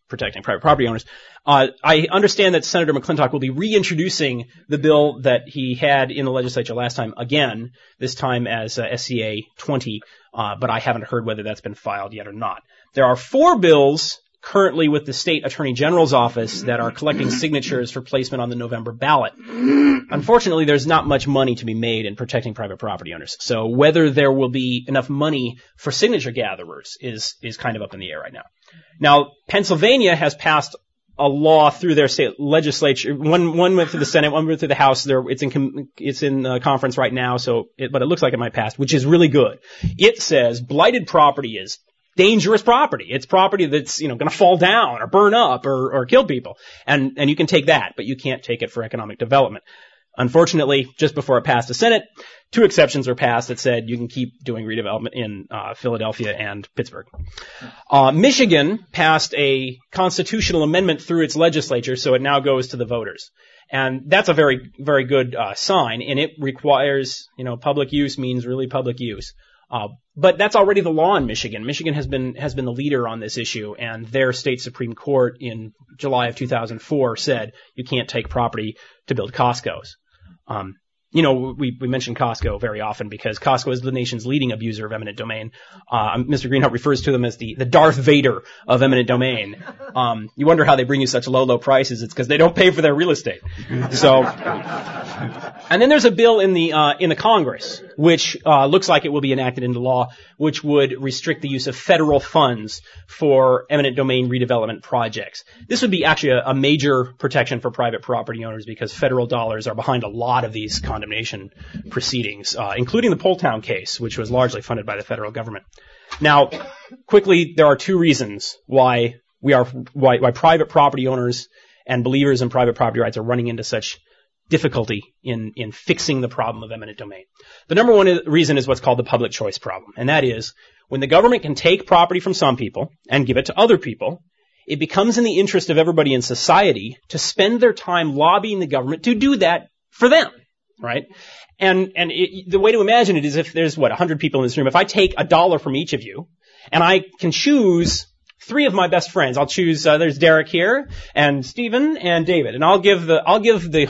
protecting private property owners. I understand that Senator McClintock will be reintroducing the bill that he had in the legislature last time again, this time as SCA 20, but I haven't heard whether that's been filed yet or not. There are 4 bills currently with the state attorney general's office that are collecting signatures for placement on the November ballot. Unfortunately, there's not much money to be made in protecting private property owners. So whether there will be enough money for signature gatherers is kind of up in the air right now. Now, Pennsylvania has passed a law through their state legislature. One went through the Senate, one went through the House. It's in conference right now, but it looks like it might pass, which is really good. It says blighted property is dangerous property. It's property that's, going to fall down or burn up or kill people. And you can take that, but you can't take it for economic development. Unfortunately, just before it passed the Senate, 2 exceptions were passed that said you can keep doing redevelopment in Philadelphia and Pittsburgh. Michigan passed a constitutional amendment through its legislature, so it now goes to the voters. And that's a very, very good sign, and it requires, public use means really public use. But that's already the law in Michigan. Michigan has been the leader on this issue, and their state Supreme Court in July of 2004 said you can't take property to build Costco's. We mention Costco very often because Costco is the nation's leading abuser of eminent domain. Mr. Greenhart refers to them as the Darth Vader of eminent domain. You wonder how they bring you such low prices. It's because they don't pay for their real estate. So, and then there's a bill in the Congress which looks like it will be enacted into law, which would restrict the use of federal funds for eminent domain redevelopment projects. This would be actually a major protection for private property owners because federal dollars are behind a lot of these condemnation proceedings, including the Poletown case, which was largely funded by the federal government. Now, quickly, there are 2 reasons why private property owners and believers in private property rights are running into such difficulty in fixing the problem of eminent domain. The number one reason is what's called the public choice problem, and that is when the government can take property from some people and give it to other people, it becomes in the interest of everybody in society to spend their time lobbying the government to do that for them, right? And the way to imagine it is if there's 100 people in this room, if I take $1 from each of you, and I can choose 3 of my best friends. I'll choose, there's Derek here, and Stephen, and David. And I'll give the $100, the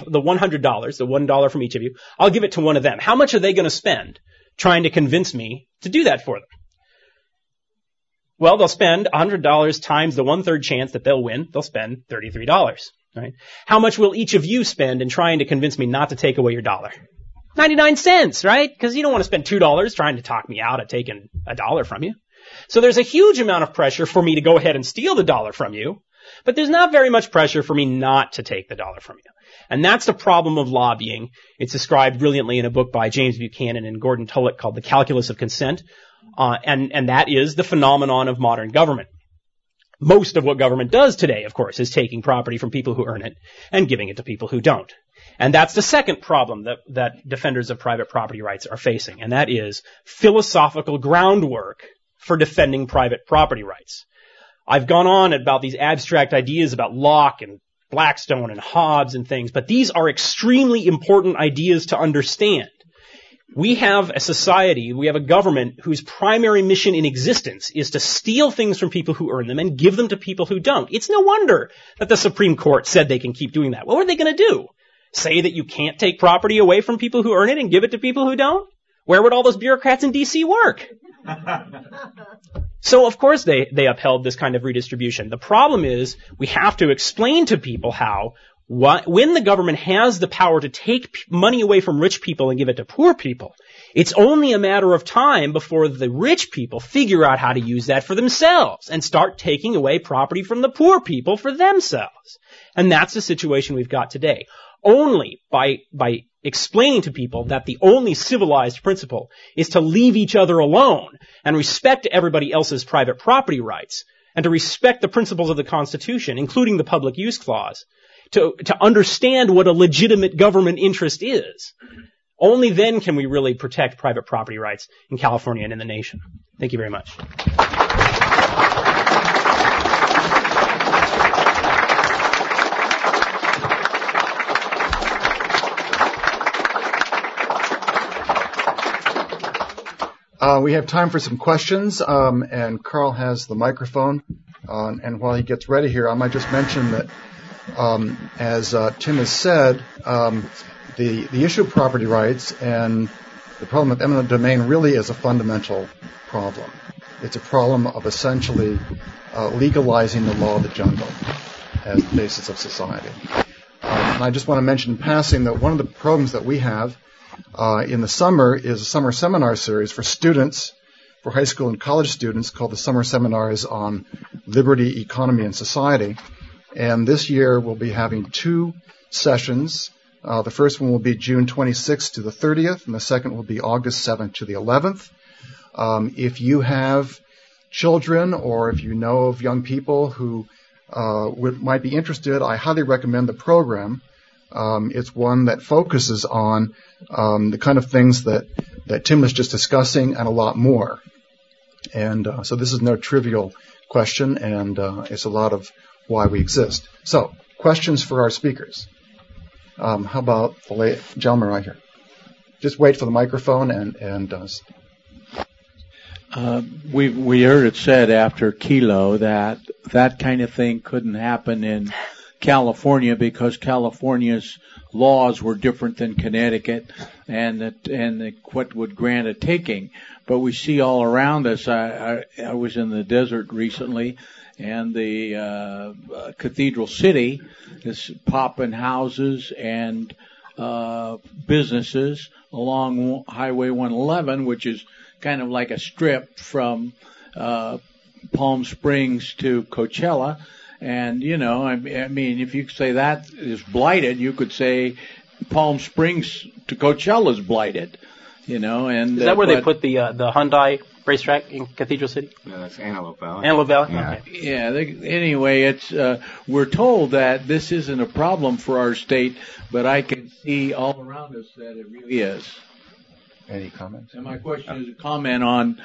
$1 from each of you, I'll give it to one of them. How much are they going to spend trying to convince me to do that for them? Well, they'll spend $100 times the 1/3 chance that they'll win. They'll spend $33, right? How much will each of you spend in trying to convince me not to take away your $1? 99 cents, right? Because you don't want to spend $2 trying to talk me out of taking $1 from you. So there's a huge amount of pressure for me to go ahead and steal the $1 from you, but there's not very much pressure for me not to take the $1 from you. And that's the problem of lobbying. It's described brilliantly in a book by James Buchanan and Gordon Tullock called The Calculus of Consent, and that is the phenomenon of modern government. Most of what government does today, of course, is taking property from people who earn it and giving it to people who don't. And that's the second problem that defenders of private property rights are facing, and that is philosophical groundwork for defending private property rights. I've gone on about these abstract ideas about Locke and Blackstone and Hobbes and things, but these are extremely important ideas to understand. We have a society, we have a government whose primary mission in existence is to steal things from people who earn them and give them to people who don't. It's no wonder that the Supreme Court said they can keep doing that. What were they going to do? Say that you can't take property away from people who earn it and give it to people who don't? Where would all those bureaucrats in D.C. work? So, of course, they upheld this kind of redistribution. The problem is we have to explain to people how when the government has the power to take money away from rich people and give it to poor people, it's only a matter of time before the rich people figure out how to use that for themselves and start taking away property from the poor people for themselves. And that's the situation we've got today. Only by explaining to people that the only civilized principle is to leave each other alone and respect everybody else's private property rights and to respect the principles of the Constitution, including the Public Use Clause, to understand what a legitimate government interest is. Only then can we really protect private property rights in California and in the nation. Thank you very much. We have time for some questions, and Carl has the microphone. And while he gets ready here, I might just mention that, as Tim has said, the issue of property rights and the problem of eminent domain really is a fundamental problem. It's a problem of essentially legalizing the law of the jungle as the basis of society. And I just want to mention in passing that one of the programs that we have in the summer is a summer seminar series for students, for high school and college students, called the Summer Seminars on Liberty, Economy, and Society. And this year we'll be having 2 sessions. The first one will be June 26th to the 30th, and the second will be August 7th to the 11th. If you have children or if you know of young people who might be interested, I highly recommend the program. It's one that focuses on the kind of things that Tim was just discussing and a lot more. And so this is no trivial question, and it's a lot of why we exist. So, questions for our speakers. How about the gentleman right here? Just wait for the microphone and we heard it said after Kelo that kind of thing couldn't happen in California because California's laws were different than Connecticut and what would grant a taking. But we see all around us. I was in the desert recently, and the Cathedral City is popping houses and businesses along Highway 111, which is kind of like a strip from Palm Springs to Coachella. And, I mean, if you say that is blighted, you could say Palm Springs to Coachella is blighted, and... Is that where they put the Hyundai racetrack in Cathedral City? No, that's Antelope Valley. Antelope Valley? Yeah. Okay. Yeah, anyway, it's, we're told that this isn't a problem for our state, but I can see all around us that it really is. Any comments? And my question is a comment on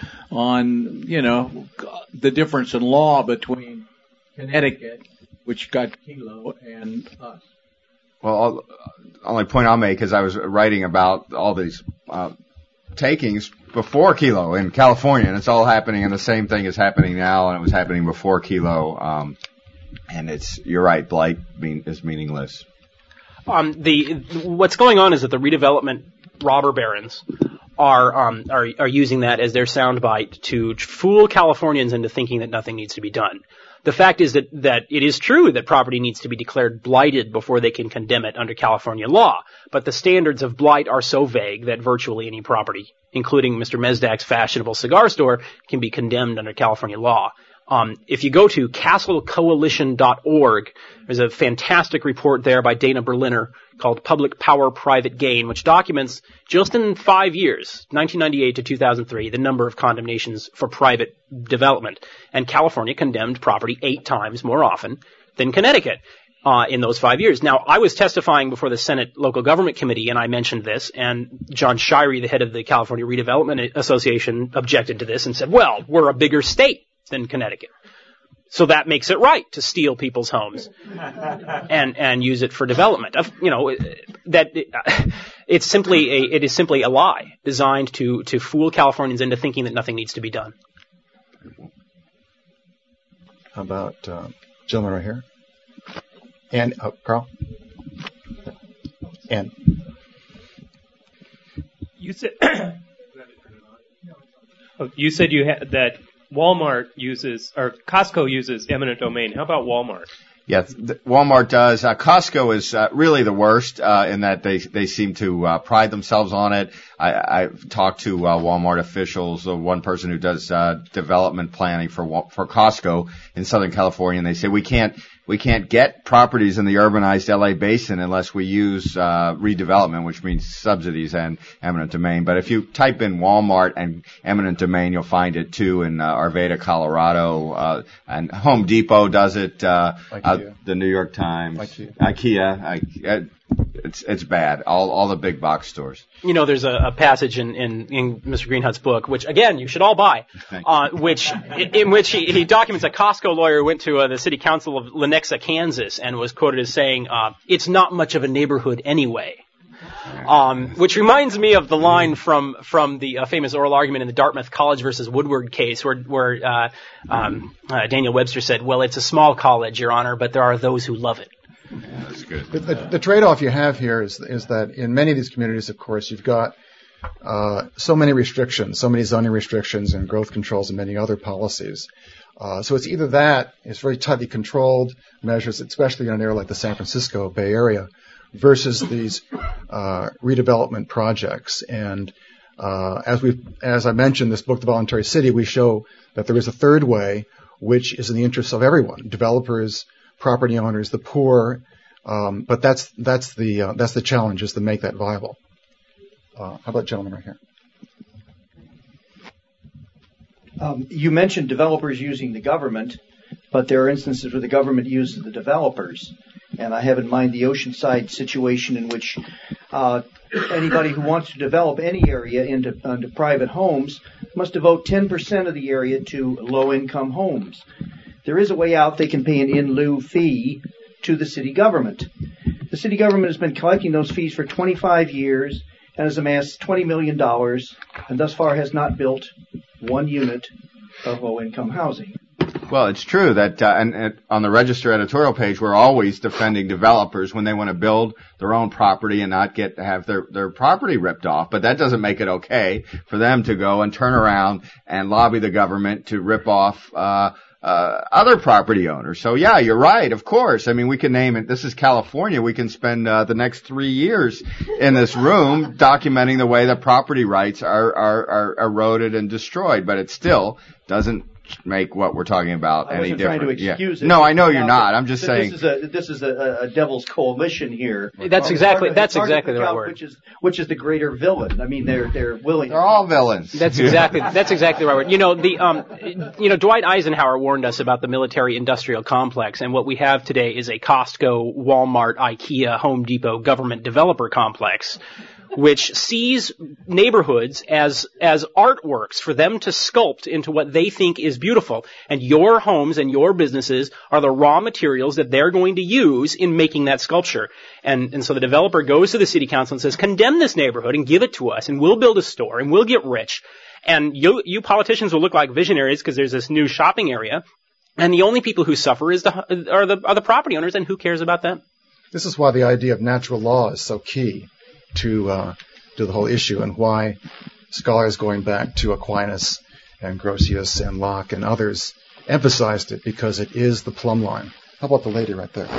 the difference in law between Connecticut, which got Kelo, and us. Well, the only point I'll make is I was writing about all these takings before Kelo in California, and it's all happening, and the same thing is happening now, and it was happening before Kelo. And you're right, blight is meaningless. What's going on is that the redevelopment robber barons are using that as their soundbite to fool Californians into thinking that nothing needs to be done. The fact is that it is true that property needs to be declared blighted before they can condemn it under California law, but the standards of blight are so vague that virtually any property, including Mr. Mesdak's fashionable cigar store, can be condemned under California law. If you go to castlecoalition.org, there's a fantastic report there by Dana Berliner called Public Power, Private Gain, which documents just in 5 years, 1998 to 2003, the number of condemnations for private development. And California condemned property 8 times more often than Connecticut in those 5 years. Now, I was testifying before the Senate Local Government Committee, and I mentioned this, and John Shirey, the head of the California Redevelopment Association, objected to this and said, well, we're a bigger state than Connecticut. So that makes it right to steal people's homes and use it for development. It is simply a lie designed to fool Californians into thinking that nothing needs to be done. How about gentleman right here? And Carl? And you said that Walmart uses, or Costco uses eminent domain. How about Walmart? Yes, Walmart does. Costco is really the worst in that they seem to pride themselves on it. I've talked to Walmart officials, one person who does development planning for Costco in Southern California, and they say we can't get properties in the urbanized LA basin unless we use redevelopment, which means subsidies and eminent domain. But if you type in Walmart and eminent domain, you'll find it too in Arvada, Colorado, and Home Depot does it. The New York Times, IKEA. It's bad. All the big box stores. There's a passage in Mr. Greenhut's book, which again you should all buy, in which he documents a Costco lawyer who went to the city council of Lenexa, Kansas, and was quoted as saying, "It's not much of a neighborhood anyway." Which reminds me of the line from the famous oral argument in the Dartmouth College versus Woodward case, where Daniel Webster said, "Well, it's a small college, Your Honor, but there are those who love it." Yeah, that's good. The trade-off you have here is that in many of these communities, of course, you've got so many restrictions, so many zoning restrictions and growth controls and many other policies. So it's either that, it's very tightly controlled measures, especially in an area like the San Francisco Bay Area, versus these redevelopment projects. And as I mentioned, this book, The Voluntary City, we show that there is a third way, which is in the interest of everyone: developers, property owners, the poor. But that's the challenge, is to make that viable. How about the gentleman right here? You mentioned developers using the government, but there are instances where the government uses the developers. And I have in mind the Oceanside situation, in which anybody who wants to develop any area into private homes must devote 10% of the area to low-income homes. There is a way out. They can pay an in lieu fee to the city government. The city government has been collecting those fees for 25 years and has amassed $20 million, and thus far has not built one unit of low-income housing. Well, it's true that and on the Register editorial page, we're always defending developers when they want to build their own property and not get to have their property ripped off. But that doesn't make it okay for them to go and turn around and lobby the government to rip off other property owners. So yeah, you're right. Of course. I mean, we can name it. This is California. We can spend the next 3 years in this room documenting the way that property rights are eroded and destroyed, but it still doesn't make what we're talking about any different. I wasn't trying to excuse it. No, I know you're not. I'm just saying. This is a devil's coalition here. That's exactly the right word. Which is the greater villain? I mean, they're willing. They're all villains. That's exactly the right word. You know, Dwight Eisenhower warned us about the military-industrial complex, and what we have today is a Costco, Walmart, IKEA, Home Depot government developer complex, which sees neighborhoods as artworks for them to sculpt into what they think is beautiful. And your homes and your businesses are the raw materials that they're going to use in making that sculpture. And so the developer goes to the city council and says, condemn this neighborhood and give it to us, and we'll build a store and we'll get rich. And you politicians will look like visionaries because there's this new shopping area. And the only people who suffer are the property owners, and who cares about them? This is why the idea of natural law is so key to the whole issue, and why scholars going back to Aquinas and Grotius and Locke and others emphasized it, because it is the plumb line. How about the lady right there?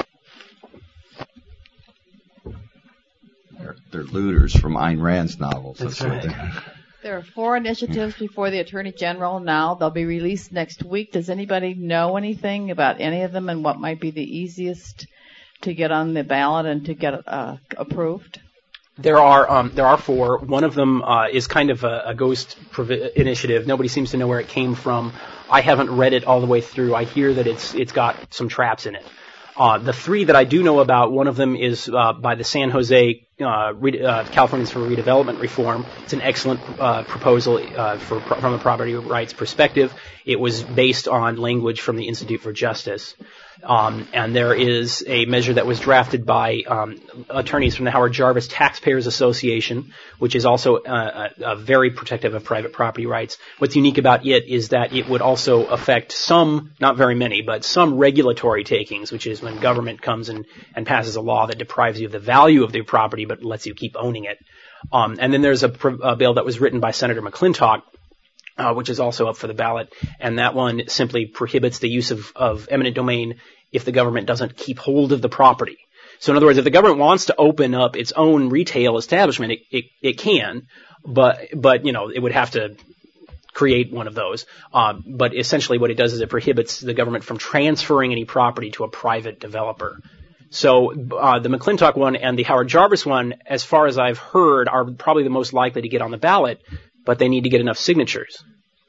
They're looters from Ayn Rand's novels. That's right. There are 4 initiatives before the Attorney General now. They'll be released next week. Does anybody know anything about any of them and what might be the easiest to get on the ballot and to get approved? There are 4. One of them is kind of a ghost initiative. Nobody seems to know where it came from. I haven't read it all the way through. I hear that it's got some traps in it. The 3 that I do know about, one of them is by the San Jose Californians for Redevelopment Reform. It's an excellent proposal from a property rights perspective. It was based on language from the Institute for Justice. And there is a measure that was drafted by attorneys from the Howard Jarvis Taxpayers Association, which is also very protective of private property rights. What's unique about it is that it would also affect some, not very many, but some regulatory takings, which is when government comes and passes a law that deprives you of the value of the property but lets you keep owning it. And then there's a bill that was written by Senator McClintock, which is also up for the ballot, and that one simply prohibits the use of eminent domain if the government doesn't keep hold of the property. So in other words, if the government wants to open up its own retail establishment, it can, but you know, it would have to create one of those. But essentially what it does is it prohibits the government from transferring any property to a private developer. So the McClintock one and the Howard Jarvis one, as far as I've heard, are probably the most likely to get on the ballot, but they need to get enough signatures.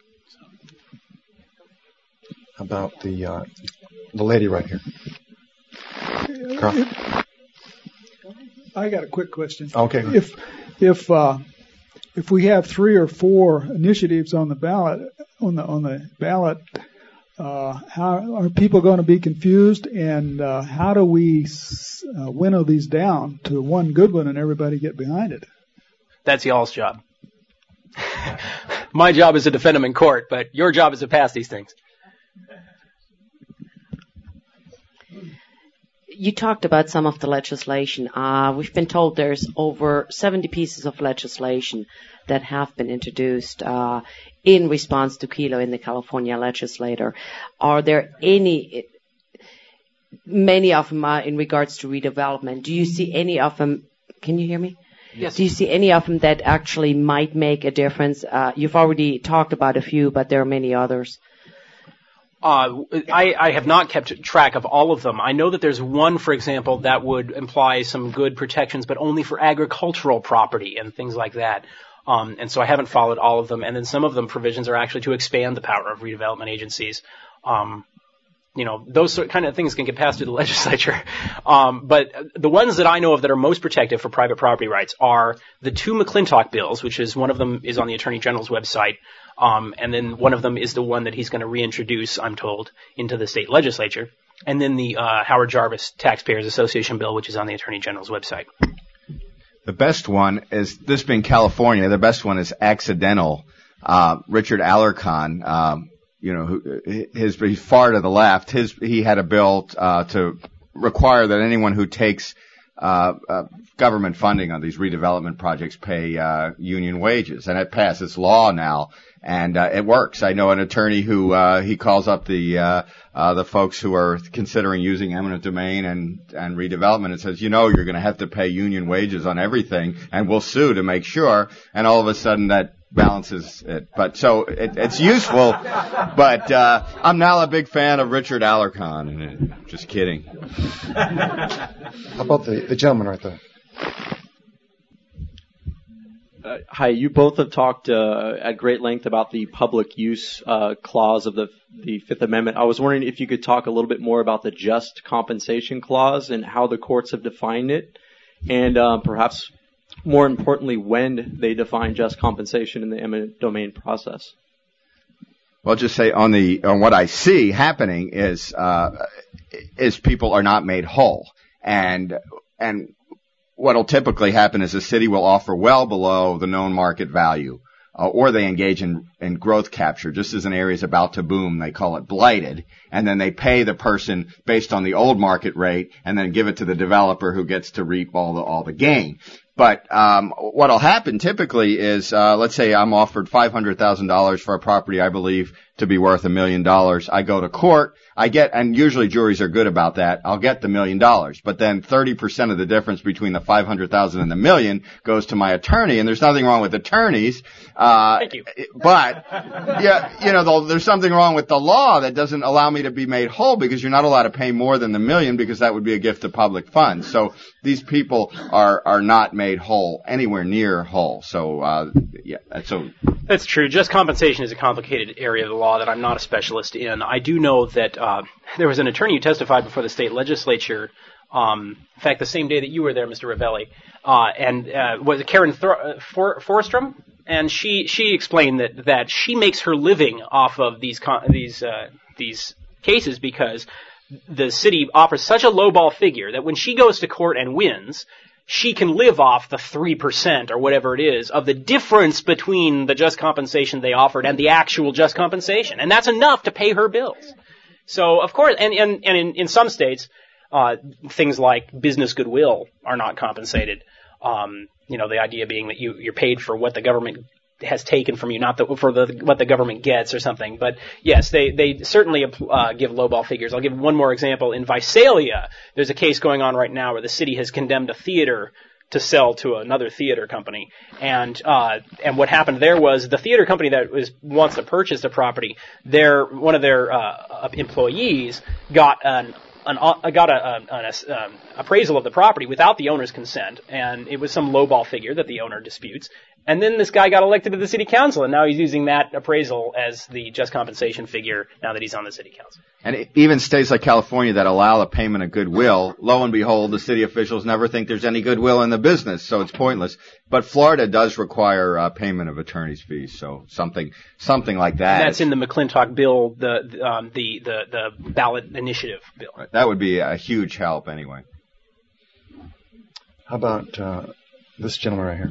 How about the lady right here? Carl? I got a quick question. Okay. If we have 3 or 4 initiatives on the ballot, how are people going to be confused, and how do we winnow these down to one good one and everybody get behind it? That's y'all's job. My job is to defend them in court, but your job is to pass these things. You talked about some of the legislation. We've been told there's over 70 pieces of legislation that have been introduced in response to Kelo in the California legislature. Are there many of them in regards to redevelopment? Do you see any of them? Can you hear me? Yes. Do you see any of them that actually might make a difference? You've already talked about a few, but there are many others. I have not kept track of all of them. I know that there's one, for example, that would imply some good protections, but only for agricultural property and things like that. And so I haven't followed all of them. And then some of them provisions are actually to expand the power of redevelopment agencies. Those kind of things can get passed through the legislature. But the ones that I know of that are most protective for private property rights are the two McClintock bills, which is one of them is on the Attorney General's website. And then one of them is the one that he's going to reintroduce, I'm told, into the state legislature. And then the Howard Jarvis Taxpayers Association bill, which is on the Attorney General's website. The best one is, this being California, the best one is accidental. Richard Alarcon, he's far to the left. He had a bill to require that anyone who takes government funding on these redevelopment projects pay union wages, and it passed. It's law now, and it works. I know an attorney who he calls up the folks who are considering using eminent domain and redevelopment and says, you're going to have to pay union wages on everything, and we'll sue to make sure. And all of a sudden that balances it. But so it's useful, but I'm now a big fan of Richard Alarcon. Just kidding. How about the gentleman right there? Hi, you both have talked at great length about the public use clause of the Fifth Amendment. I was wondering if you could talk a little bit more about the just compensation clause and how the courts have defined it, and perhaps more importantly, when they define just compensation in the eminent domain process. Well, just say on what I see happening is people are not made whole, and what'll typically happen is the city will offer well below the known market value, or they engage in growth capture. Just as an area is about to boom, they call it blighted, and then they pay the person based on the old market rate, and then give it to the developer who gets to reap all the gain. But what'll happen typically is, let's say I'm offered $500,000 for a property I believe to be worth $1 million. I go to court, and usually juries are good about that, I'll get the $1 million. But then 30% of the difference between the 500,000 and the million goes to my attorney, and there's nothing wrong with attorneys. Thank you. But, there's something wrong with the law that doesn't allow me to be made whole, because you're not allowed to pay more than the million, because that would be a gift to public funds. So these people are not made whole, anywhere near whole. So, That's true. Just compensation is a complicated area of the law that I'm not a specialist in. I do know that there was an attorney who testified before the state legislature, in fact, the same day that you were there, Mr. Ravelli, was it Karen Forstrom? And she explained that she makes her living off of these cases because the city offers such a lowball figure that when she goes to court and wins, she can live off the 3% or whatever it is of the difference between the just compensation they offered and the actual just compensation. And that's enough to pay her bills. So, of course, and in some states, things like business goodwill are not compensated. The idea being that you're paid for what the government has taken from you, not what the government gets or something. But yes, they certainly give lowball figures. I'll give one more example. In Visalia, there's a case going on right now where the city has condemned a theater to sell to another theater company. And what happened there was the theater company that wants to purchase the property, one of their employees got an appraisal of the property without the owner's consent, and it was some lowball figure that the owner disputes. And then this guy got elected to the city council, and now he's using that appraisal as the just compensation figure now that he's on the city council. And even states like California that allow the payment of goodwill, lo and behold, the city officials never think there's any goodwill in the business, so it's pointless. But Florida does require payment of attorney's fees, so something like that. And that's in the McClintock bill, the ballot initiative bill. Right. That would be a huge help anyway. How about this gentleman right here?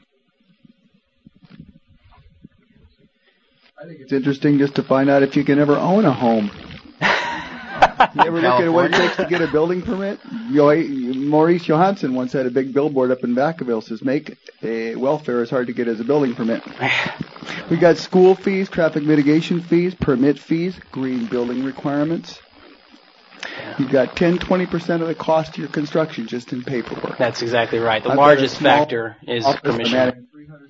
I think it's interesting just to find out if you can ever own a home. You ever look at what it takes to get a building permit? Maurice Johansson once had a big billboard up in Vacaville says, make a welfare as hard to get as a building permit. We got school fees, traffic mitigation fees, permit fees, green building requirements. You've got 10-20% of the cost of your construction just in paperwork. That's exactly right. The largest factor is permission.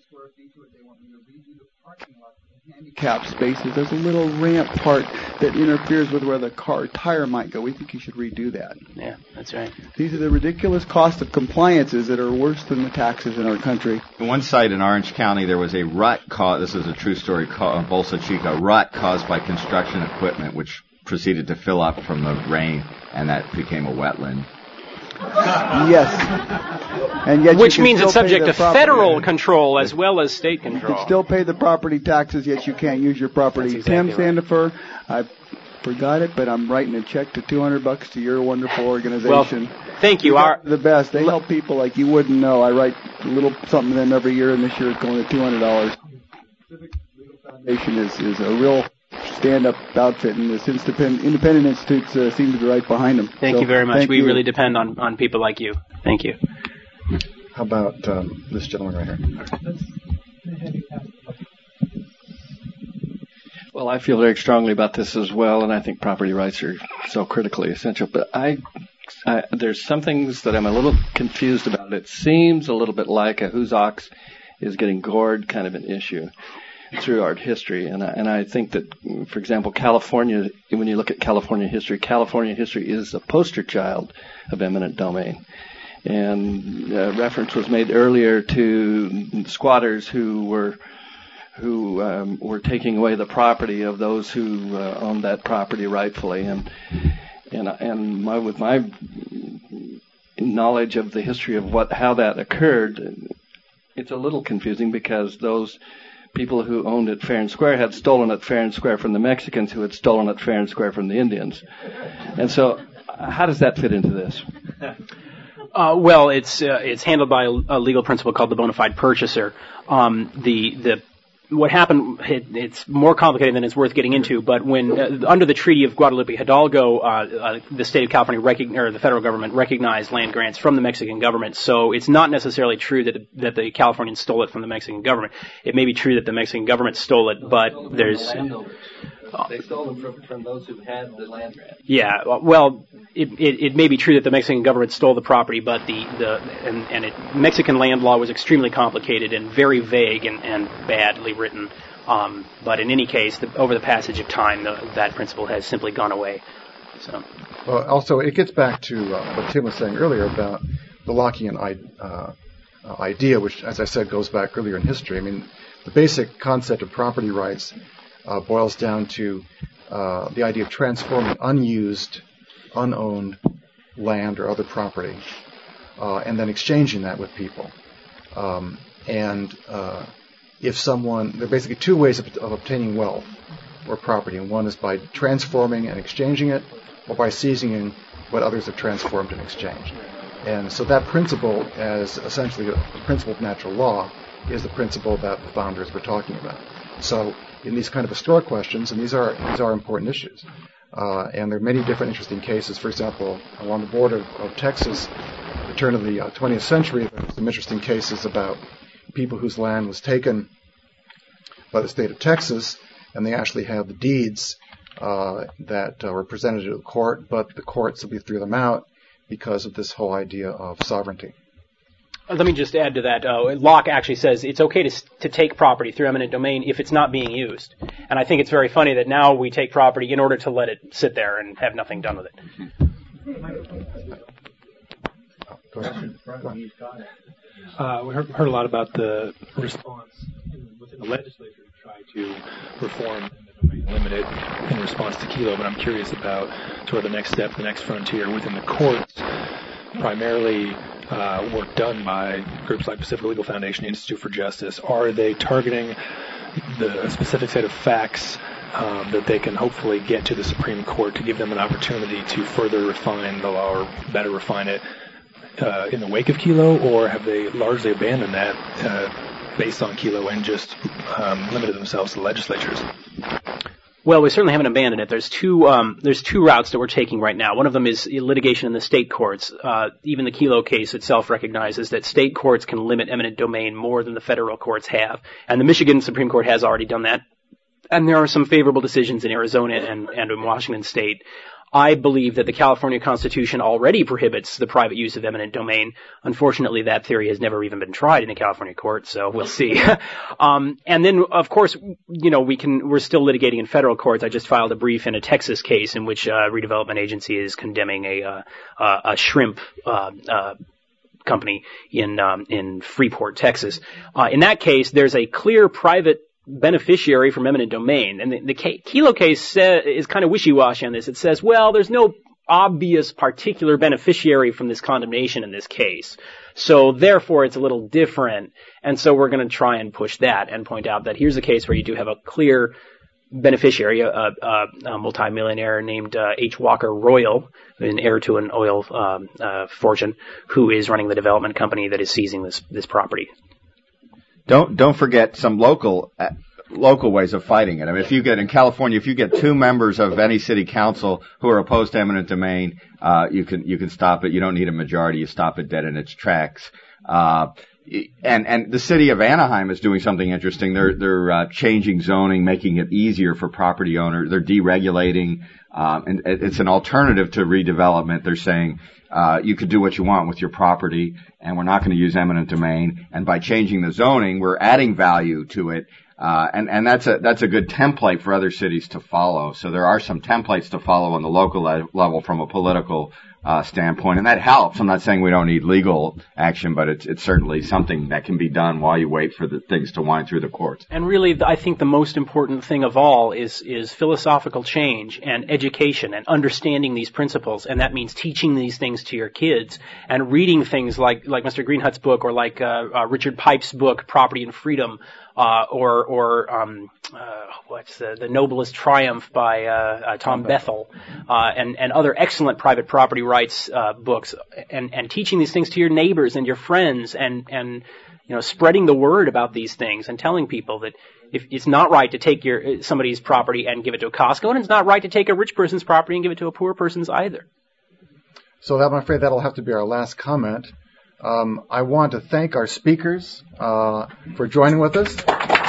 Handicap spaces. There's a little ramp part that interferes with where the car tire might go. We think you should redo that. Yeah, that's right. These are the ridiculous cost of compliances that are worse than the taxes in our country. In one site in Orange County, there was a rut caused, this is a true story, Bolsa Chica, rut caused by construction equipment, which proceeded to fill up from the rain, and that became a wetland. Yes. And yet which means it's subject to federal control as well as state control. You can still pay the property taxes, yet you can't use your property. Exactly Tim Sandifer, I forgot it, but I'm writing a check to $200 to your wonderful organization. Well, thank you. The best. They help people like you wouldn't know. I write a little something to them every year, and this year it's going to $200. Civic Legal Foundation is a real stand-up outfit, and this independent institutes seem to be right behind them. Thank you very much. We really depend on people like you. Thank you. How about this gentleman right here? Well, I feel very strongly about this as well, and I think property rights are so critically essential. But there's some things that I'm a little confused about. It seems a little bit like a whose ox is getting gored kind of an issue through art history, and I think that, for example, California, when you look at California history is a poster child of eminent domain. And reference was made earlier to squatters who were taking away the property of those who owned that property rightfully, and with my knowledge of the history of how that occurred, it's a little confusing because those people who owned it fair and square had stolen it fair and square from the Mexicans who had stolen it fair and square from the Indians. And so how does that fit into this? Well, it's handled by a legal principle called the bona fide purchaser. What happened, it's more complicated than it's worth getting into, but when, under the Treaty of Guadalupe Hidalgo, the state of California or the federal government recognized land grants from the Mexican government, so it's not necessarily true that the Californians stole it from the Mexican government. It may be true that the Mexican government stole it, but there's... They stole them from those who had the land grant. Yeah, well, it may be true that the Mexican government stole the property, but Mexican land law was extremely complicated and very vague and badly written. But in any case, over the passage of time, that principle has simply gone away. So. Well, also, it gets back to what Tim was saying earlier about the Lockean idea, which, as I said, goes back earlier in history. I mean, the basic concept of property rights boils down to the idea of transforming unused, unowned land or other property, and then exchanging that with people. If someone, there are basically two ways of obtaining wealth or property, and one is by transforming and exchanging it, or by seizing what others have transformed and exchanged. And so that principle, as essentially a principle of natural law, is the principle that the founders were talking about. So in these kind of historic questions, and these are important issues, and there are many different interesting cases. For example, along the border of Texas, at the turn of the 20th century, there were some interesting cases about people whose land was taken by the state of Texas, and they actually had the deeds that were presented to the court, but the court simply threw them out because of this whole idea of sovereignty. Let me just add to that. Locke actually says it's okay to take property through eminent domain if it's not being used. And I think it's very funny that now we take property in order to let it sit there and have nothing done with it. Go ahead. We heard a lot about the response within the legislature to try to reform eminent domain limited in response to Kelo, but I'm curious about sort of the next step, the next frontier within the courts, primarily work done by groups like Pacific Legal Foundation, Institute for Justice. Are they targeting the specific set of facts that they can hopefully get to the Supreme Court to give them an opportunity to further refine the law or better refine it in the wake of Kelo, or have they largely abandoned that based on Kelo and just limited themselves to legislatures? Well, we certainly haven't abandoned it. There's two routes that we're taking right now. One of them is litigation in the state courts. Even the Kelo case itself recognizes that state courts can limit eminent domain more than the federal courts have. And the Michigan Supreme Court has already done that. And there are some favorable decisions in Arizona and in Washington State. I believe that the California Constitution already prohibits the private use of eminent domain. Unfortunately, that theory has never even been tried in a California court, so we'll see. And then, of course, we're still litigating in federal courts. I just filed a brief in a Texas case in which a redevelopment agency is condemning a shrimp company in Freeport, Texas. In that case, there's a clear private beneficiary from eminent domain. And the Kelo case is kind of wishy-washy on this. It says, well, there's no obvious particular beneficiary from this condemnation in this case. So therefore, it's a little different. And so we're going to try and push that and point out that here's a case where you do have a clear beneficiary, a multimillionaire named H. Walker Royal, an heir to an oil fortune, who is running the development company that is seizing this property. Don't forget some local ways of fighting it. I mean, in California, if you get two members of any city council who are opposed to eminent domain, you can stop it. You don't need a majority. You stop it dead in its tracks. And the city of Anaheim is doing something interesting. They're changing zoning, making it easier for property owners. They're deregulating, and it's an alternative to redevelopment. They're saying, you could do what you want with your property, and we're not going to use eminent domain. And by changing the zoning, we're adding value to it. And that's a good template for other cities to follow. So there are some templates to follow on the local level from a political standpoint, and that helps. I'm not saying we don't need legal action, but it's certainly something that can be done while you wait for the things to wind through the courts. And really, I think the most important thing of all is philosophical change and education and understanding these principles, and that means teaching these things to your kids and reading things like Mr. Greenhut's book or like Richard Pipe's book, Property and Freedom, what's the Noblest Triumph by Tom Bethel, and other excellent private property rights books, and teaching these things to your neighbors and your friends, and spreading the word about these things and telling people that if it's not right to take somebody's property and give it to a Costco, and it's not right to take a rich person's property and give it to a poor person's either. So I'm afraid that'll have to be our last comment. I want to thank our speakers for joining with us.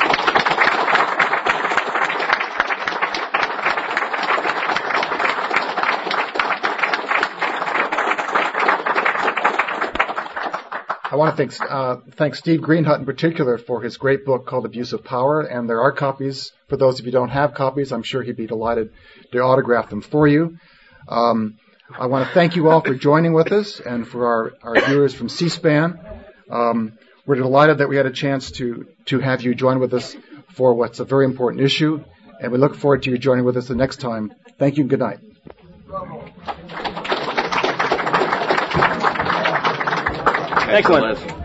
I want to thank Steve Greenhut in particular for his great book called Abuse of Power, and there are copies. For those of you who don't have copies, I'm sure he'd be delighted to autograph them for you. I want to thank you all for joining with us, and for our viewers from C-SPAN. We're delighted that we had a chance to have you join with us for what's a very important issue, and we look forward to you joining with us the next time. Thank you and good night. Excellent.